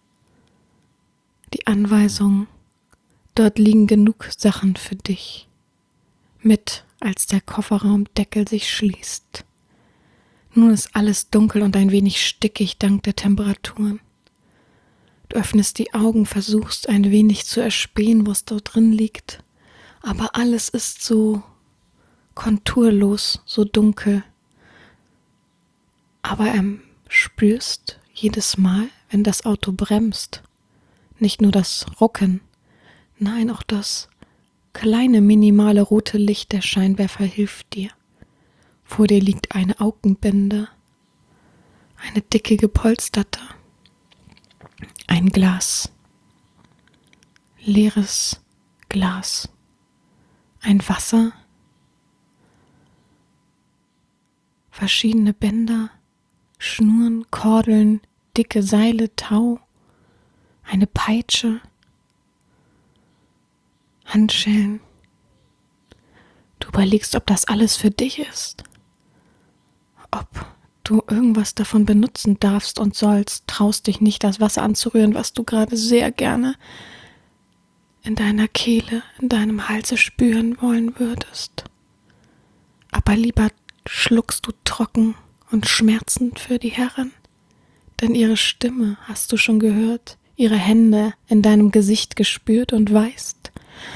die Anweisung, dort liegen genug Sachen für dich, mit als der Kofferraumdeckel sich schließt. Nun ist alles dunkel und ein wenig stickig dank der Temperaturen. Du öffnest die Augen, versuchst ein wenig zu erspähen, was dort drin liegt, aber alles ist so konturlos, so dunkel. Aber ähm, spürst jedes Mal, wenn das Auto bremst, nicht nur das Rucken, nein, auch das kleine, minimale rote Licht der Scheinwerfer hilft dir. Vor dir liegt eine Augenbinde, eine dicke gepolsterte, ein Glas, leeres Glas, ein Wasser, verschiedene Bänder, Schnüren, Kordeln, dicke Seile, Tau, eine Peitsche, Handschellen. Du überlegst, ob das alles für dich ist, ob du irgendwas davon benutzen darfst und sollst, traust dich nicht, das Wasser anzurühren, was du gerade sehr gerne in deiner Kehle, in deinem Halse spüren wollen würdest. Aber lieber schluckst du trocken und schmerzend für die Herren, denn ihre Stimme hast du schon gehört, ihre Hände in deinem Gesicht gespürt und weißt,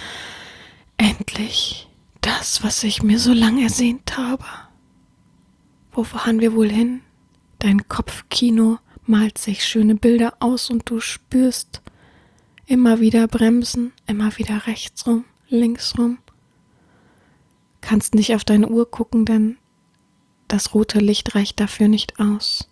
endlich das, was ich mir so lange ersehnt habe. Wo fahren wir wohl hin? Dein Kopfkino malt sich schöne Bilder aus und du spürst immer wieder Bremsen, immer wieder rechts rum, links rum. Kannst nicht auf deine Uhr gucken, denn das rote Licht reicht dafür nicht aus.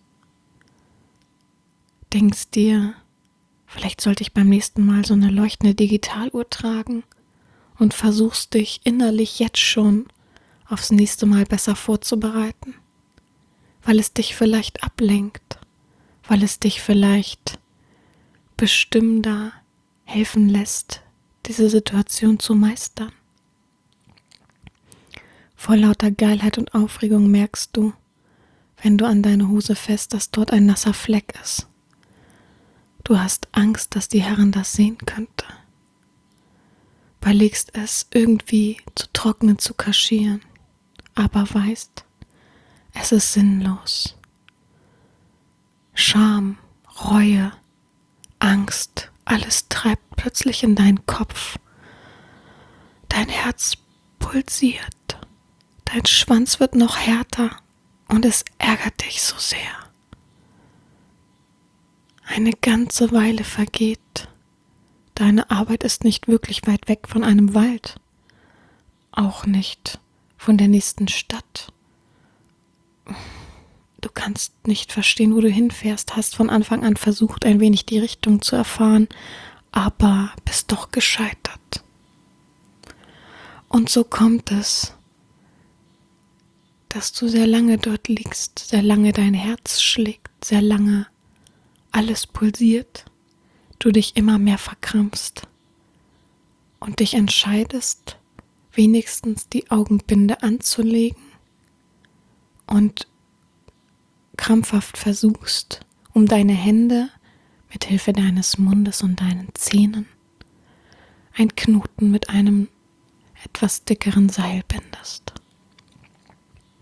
Denkst dir, vielleicht sollte ich beim nächsten Mal so eine leuchtende Digitaluhr tragen und versuchst dich innerlich jetzt schon aufs nächste Mal besser vorzubereiten, weil es dich vielleicht ablenkt, weil es dich vielleicht bestimmender helfen lässt, diese Situation zu meistern. Vor lauter Geilheit und Aufregung merkst du, wenn du an deine Hose fässt, dass dort ein nasser Fleck ist. Du hast Angst, dass die Herren das sehen könnte. Überlegst es, irgendwie zu trocknen, zu kaschieren, aber weißt, es ist sinnlos. Scham, Reue, Angst, alles treibt plötzlich in deinen Kopf. Dein Herz pulsiert, dein Schwanz wird noch härter und es ärgert dich so sehr. Eine ganze Weile vergeht. Deine Arbeit ist nicht wirklich weit weg von einem Wald, auch nicht von der nächsten Stadt. Du kannst nicht verstehen, wo du hinfährst, hast von Anfang an versucht, ein wenig die Richtung zu erfahren, aber bist doch gescheitert. Und so kommt es, dass du sehr lange dort liegst, sehr lange dein Herz schlägt, sehr lange alles pulsiert, du dich immer mehr verkrampfst und dich entscheidest, wenigstens die Augenbinde anzulegen und krampfhaft versuchst, um deine Hände mit Hilfe deines Mundes und deinen Zähnen einen Knoten mit einem etwas dickeren Seil bindest.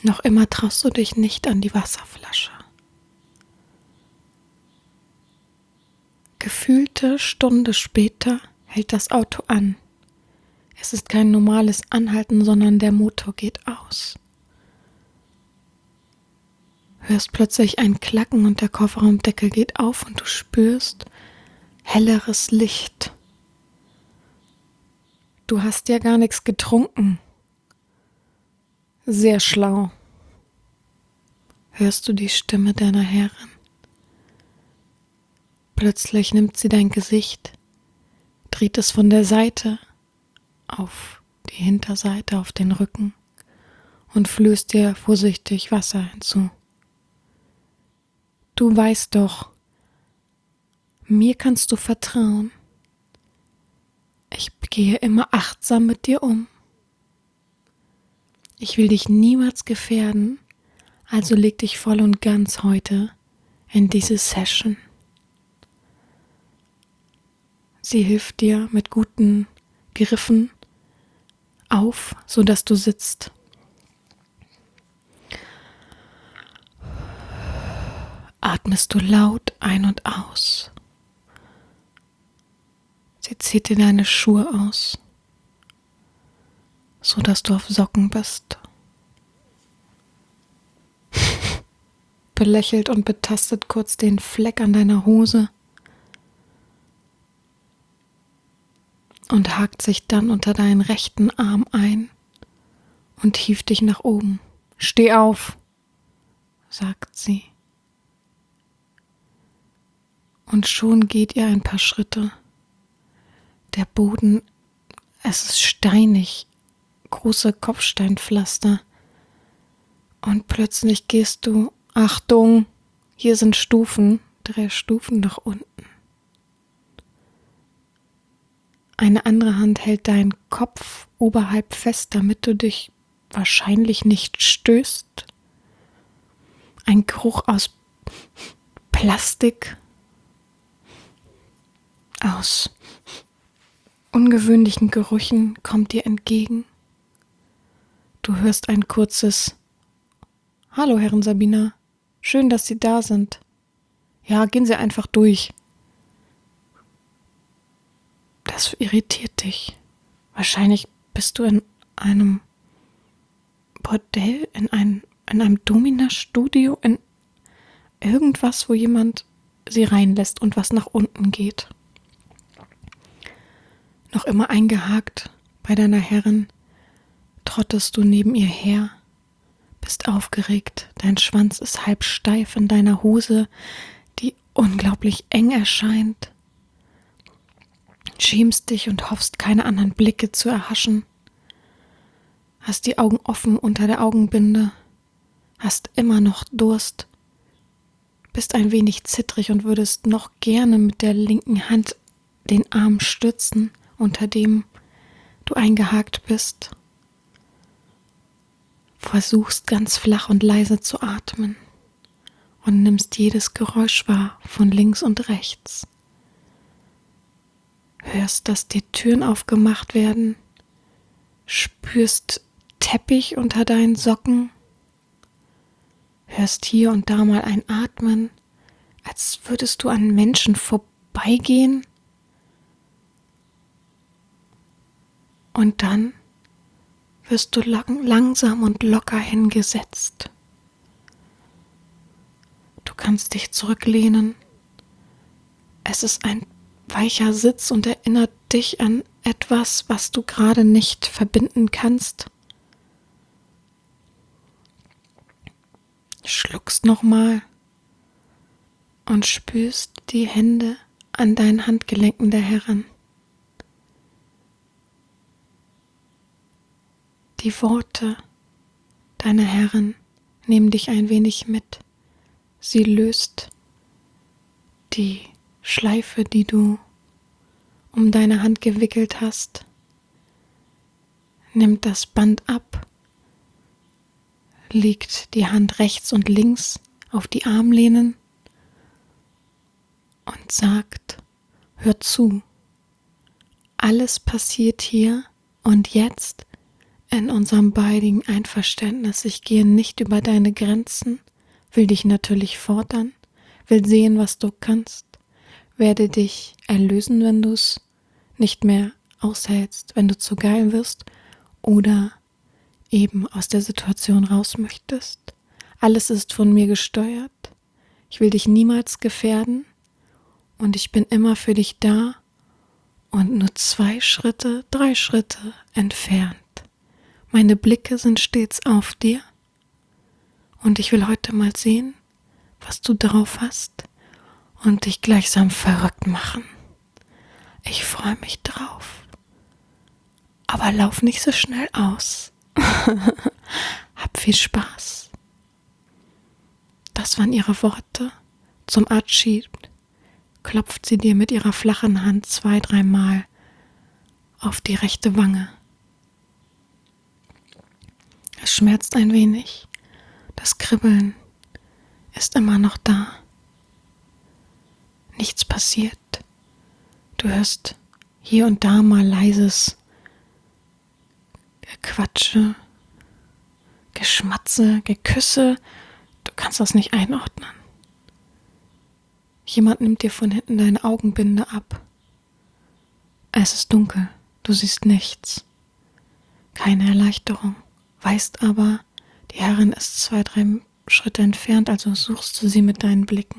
Noch immer traust du dich nicht an die Wasserflasche. Gefühlte Stunde später hält das Auto an. Es ist kein normales Anhalten, sondern der Motor geht aus. Hörst plötzlich ein Klacken und der Kofferraumdeckel geht auf und du spürst helleres Licht. Du hast ja gar nichts getrunken. Sehr schlau. Hörst du die Stimme deiner Herrin? Plötzlich nimmt sie dein Gesicht, dreht es von der Seite auf die Hinterseite, auf den Rücken und flößt dir vorsichtig Wasser hinzu. Du weißt doch, mir kannst du vertrauen. Ich gehe immer achtsam mit dir um. Ich will dich niemals gefährden, also leg dich voll und ganz heute in diese Session. Sie hilft dir mit guten Griffen auf, sodass du sitzt. Atmest du laut ein und aus. Sie zieht dir deine Schuhe aus, sodass du auf Socken bist. Belächelt und betastet kurz den Fleck an deiner Hose und hakt sich dann unter deinen rechten Arm ein und hieft dich nach oben. Steh auf, sagt sie. Und schon geht ihr ein paar Schritte. Der Boden, es ist steinig, große Kopfsteinpflaster. Und plötzlich gehst du, Achtung, hier sind Stufen, drei Stufen nach unten. Eine andere Hand hält deinen Kopf oberhalb fest, damit du dich wahrscheinlich nicht stößt. Ein Geruch aus Plastik, aus ungewöhnlichen Gerüchen kommt dir entgegen. Du hörst ein kurzes Hallo, Herrin Sabina, schön, dass Sie da sind. Ja, gehen Sie einfach durch. Das irritiert dich. Wahrscheinlich bist du in einem Bordell, in einem, in einem Domina-Studio, in irgendwas, wo jemand sie reinlässt und was nach unten geht. Noch immer eingehakt bei deiner Herrin, trottest du neben ihr her, bist aufgeregt, dein Schwanz ist halb steif in deiner Hose, die unglaublich eng erscheint. Schämst dich und hoffst, keine anderen Blicke zu erhaschen. Hast die Augen offen unter der Augenbinde, hast immer noch Durst, bist ein wenig zittrig und würdest noch gerne mit der linken Hand den Arm stützen, unter dem du eingehakt bist. Versuchst ganz flach und leise zu atmen und nimmst jedes Geräusch wahr von links und rechts. Hörst, dass die Türen aufgemacht werden, spürst Teppich unter deinen Socken, hörst hier und da mal ein Atmen, als würdest du an Menschen vorbeigehen. Und dann wirst du lang, langsam und locker hingesetzt. Du kannst dich zurücklehnen. Es ist ein weicher Sitz und erinnert dich an etwas, was du gerade nicht verbinden kannst. Schluckst nochmal und spürst die Hände an deinen Handgelenken der Herrin. Die Worte deiner Herrin nehmen dich ein wenig mit. Sie löst die Schleife, die du um deine Hand gewickelt hast, nimmt das Band ab, legt die Hand rechts und links auf die Armlehnen und sagt, hör zu, alles passiert hier und jetzt in unserem beidigen Einverständnis. Ich gehe nicht über deine Grenzen, will dich natürlich fordern, will sehen, was du kannst, werde dich erlösen, wenn du es nicht mehr aushältst, wenn du zu geil wirst oder eben aus der Situation raus möchtest. Alles ist von mir gesteuert. Ich will dich niemals gefährden und ich bin immer für dich da und nur zwei Schritte, drei Schritte entfernt. Meine Blicke sind stets auf dir und ich will heute mal sehen, was du drauf hast und dich gleichsam verrückt machen. Ich freue mich drauf. Aber lauf nicht so schnell aus. Hab viel Spaß. Das waren ihre Worte. Zum Abschied klopft sie dir mit ihrer flachen Hand zwei, dreimal auf die rechte Wange. Es schmerzt ein wenig. Das Kribbeln ist immer noch da. Nichts passiert. Du hörst hier und da mal leises Gequatsche, Geschmatze, Geküsse. Du kannst das nicht einordnen. Jemand nimmt dir von hinten deine Augenbinde ab. Es ist dunkel, du siehst nichts. Keine Erleichterung, weißt aber, die Herrin ist zwei, drei Schritte entfernt, also suchst du sie mit deinen Blicken.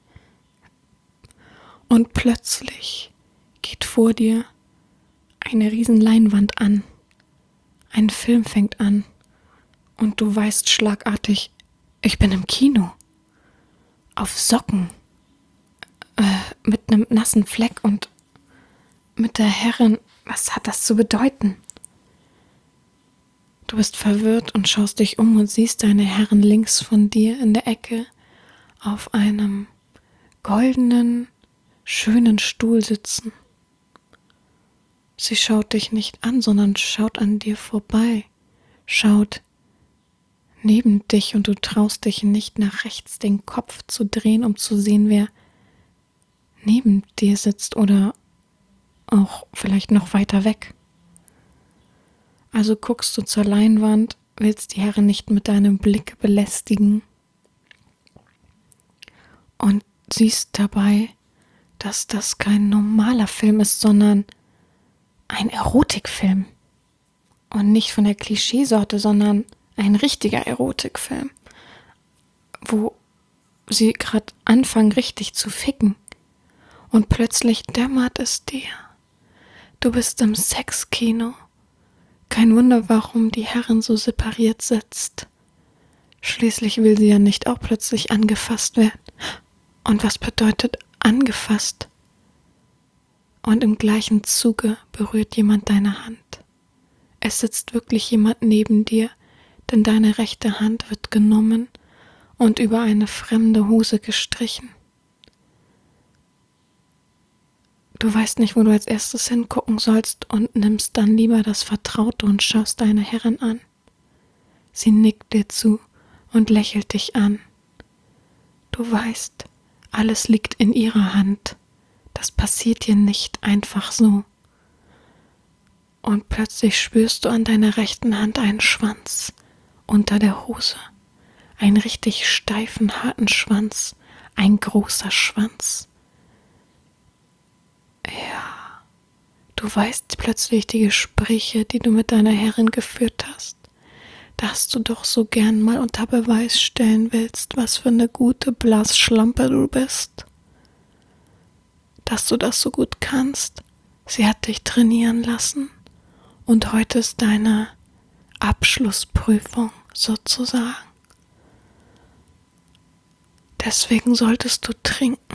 Und plötzlich geht vor dir eine riesen Leinwand an. Ein Film fängt an und du weißt schlagartig, ich bin im Kino. Auf Socken, äh, mit einem nassen Fleck und mit der Herrin. Was hat das zu bedeuten? Du bist verwirrt und schaust dich um und siehst deine Herrin links von dir in der Ecke auf einem goldenen, schönen Stuhl sitzen. Sie schaut dich nicht an, sondern schaut an dir vorbei, schaut neben dich und du traust dich nicht nach rechts den Kopf zu drehen, um zu sehen, wer neben dir sitzt oder auch vielleicht noch weiter weg. Also guckst du zur Leinwand, willst die Herrin nicht mit deinem Blick belästigen und siehst dabei, dass das kein normaler Film ist, sondern ein Erotikfilm. Und nicht von der Klischeesorte, sondern ein richtiger Erotikfilm, wo sie gerade anfangen, richtig zu ficken. Und plötzlich dämmert es dir. Du bist im Sexkino. Kein Wunder, warum die Herrin so separiert sitzt. Schließlich will sie ja nicht auch plötzlich angefasst werden. Und was bedeutet angefasst? Und im gleichen Zuge berührt jemand deine Hand. Es sitzt wirklich jemand neben dir, denn deine rechte Hand wird genommen und über eine fremde Hose gestrichen. Du weißt nicht, wo du als erstes hingucken sollst und nimmst dann lieber das Vertraute und schaust deine Herrin an. Sie nickt dir zu und lächelt dich an. Du weißt, alles liegt in ihrer Hand. Das passiert dir nicht einfach so. Und plötzlich spürst du an deiner rechten Hand einen Schwanz unter der Hose. Einen richtig steifen, harten Schwanz. Ein großer Schwanz. Ja, du weißt plötzlich die Gespräche, die du mit deiner Herrin geführt hast, dass du doch so gern mal unter Beweis stellen willst, was für eine gute Blasschlampe du bist. Dass du das so gut kannst. Sie hat dich trainieren lassen und heute ist deine Abschlussprüfung sozusagen. Deswegen solltest du trinken.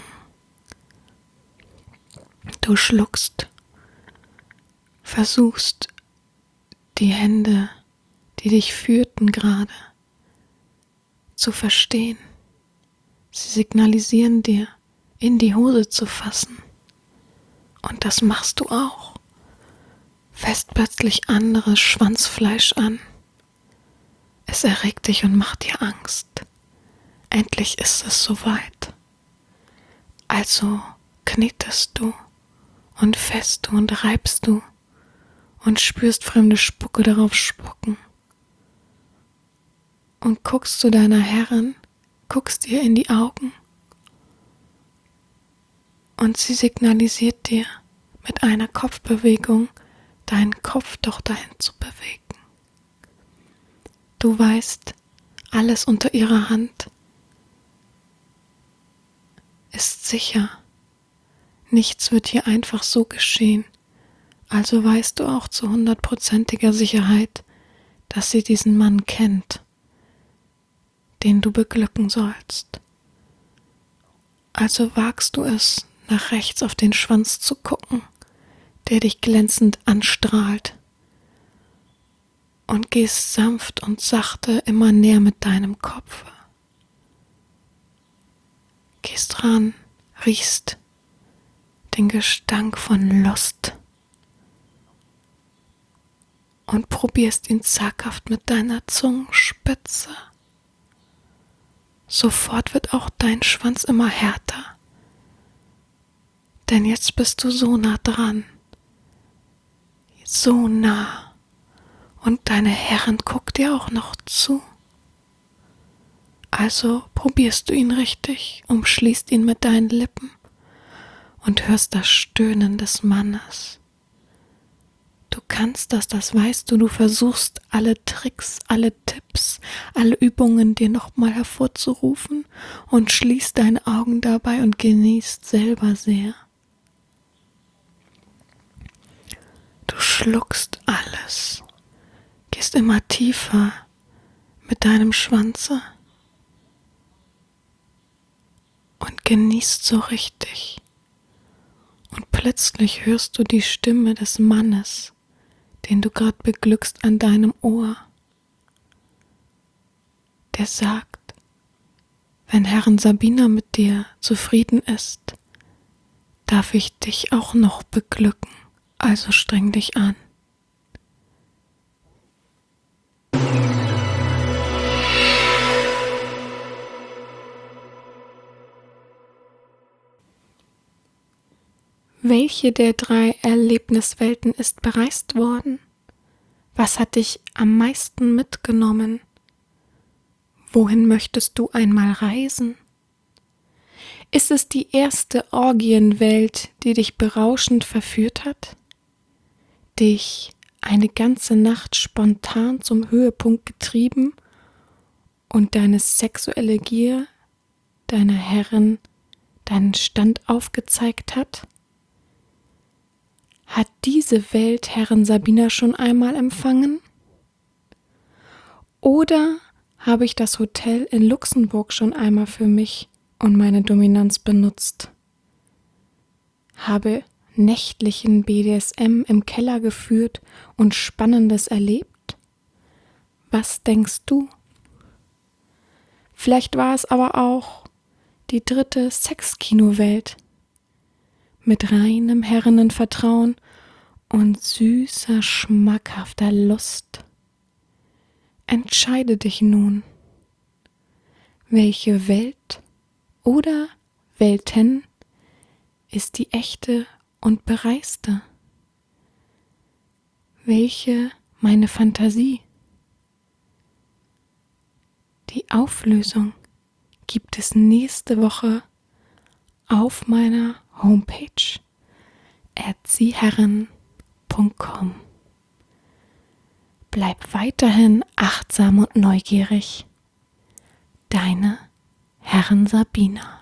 Du schluckst, versuchst die Hände, die dich führten gerade, zu verstehen. Sie signalisieren dir, in die Hose zu fassen. Und das machst du auch. Fässt plötzlich anderes Schwanzfleisch an. Es erregt dich und macht dir Angst. Endlich ist es soweit. Also knetest du und fässt du und reibst du und spürst fremde Spucke darauf spucken. Und guckst zu deiner Herrin, guckst ihr in die Augen und sie signalisiert dir mit einer Kopfbewegung, deinen Kopf doch dahin zu bewegen. Du weißt, alles unter ihrer Hand ist sicher. Nichts wird hier einfach so geschehen. Also weißt du auch zu hundertprozentiger Sicherheit, dass sie diesen Mann kennt, den du beglücken sollst. Also wagst du es, nach rechts auf den Schwanz zu gucken, der dich glänzend anstrahlt, und gehst sanft und sachte immer näher mit deinem Kopf. Gehst ran, riechst den Gestank von Lust und probierst ihn zaghaft mit deiner Zungenspitze. Sofort wird auch dein Schwanz immer härter, denn jetzt bist du so nah dran, so nah. Und deine Herrin guckt dir auch noch zu. Also probierst du ihn richtig, umschließt ihn mit deinen Lippen und hörst das Stöhnen des Mannes. Du kannst das, das weißt du, du versuchst alle Tricks, alle Tipps, alle Übungen dir nochmal hervorzurufen und schließt deine Augen dabei und genießt selber sehr. Du schluckst alles. Gehst immer tiefer mit deinem Schwanze und genießt so richtig. Und plötzlich hörst du die Stimme des Mannes, den du gerade beglückst, an deinem Ohr. Der sagt, wenn Herrin Sabina mit dir zufrieden ist, darf ich dich auch noch beglücken, also streng dich an. Welche der drei Erlebniswelten ist bereist worden? Was hat dich am meisten mitgenommen? Wohin möchtest du einmal reisen? Ist es die erste Orgienwelt, die dich berauschend verführt hat? Dich eine ganze Nacht spontan zum Höhepunkt getrieben und deine sexuelle Gier deiner Herrin deinen Stand aufgezeigt hat? Hat diese Welt Herrin Sabina schon einmal empfangen? Oder habe ich das Hotel in Luxemburg schon einmal für mich und meine Dominanz benutzt? Habe nächtlichen B D S M im Keller geführt und Spannendes erlebt? Was denkst du? Vielleicht war es aber auch die dritte Sexkino-Welt mit reinem Herrinnenvertrauen und süßer, schmackhafter Lust. Entscheide dich nun, welche Welt oder Welten ist die echte und bereiste? Welche meine Fantasie? Die Auflösung gibt es nächste Woche auf meiner Homepage erziehherren punkt com. Bleib weiterhin achtsam und neugierig. Deine Herrin Sabina.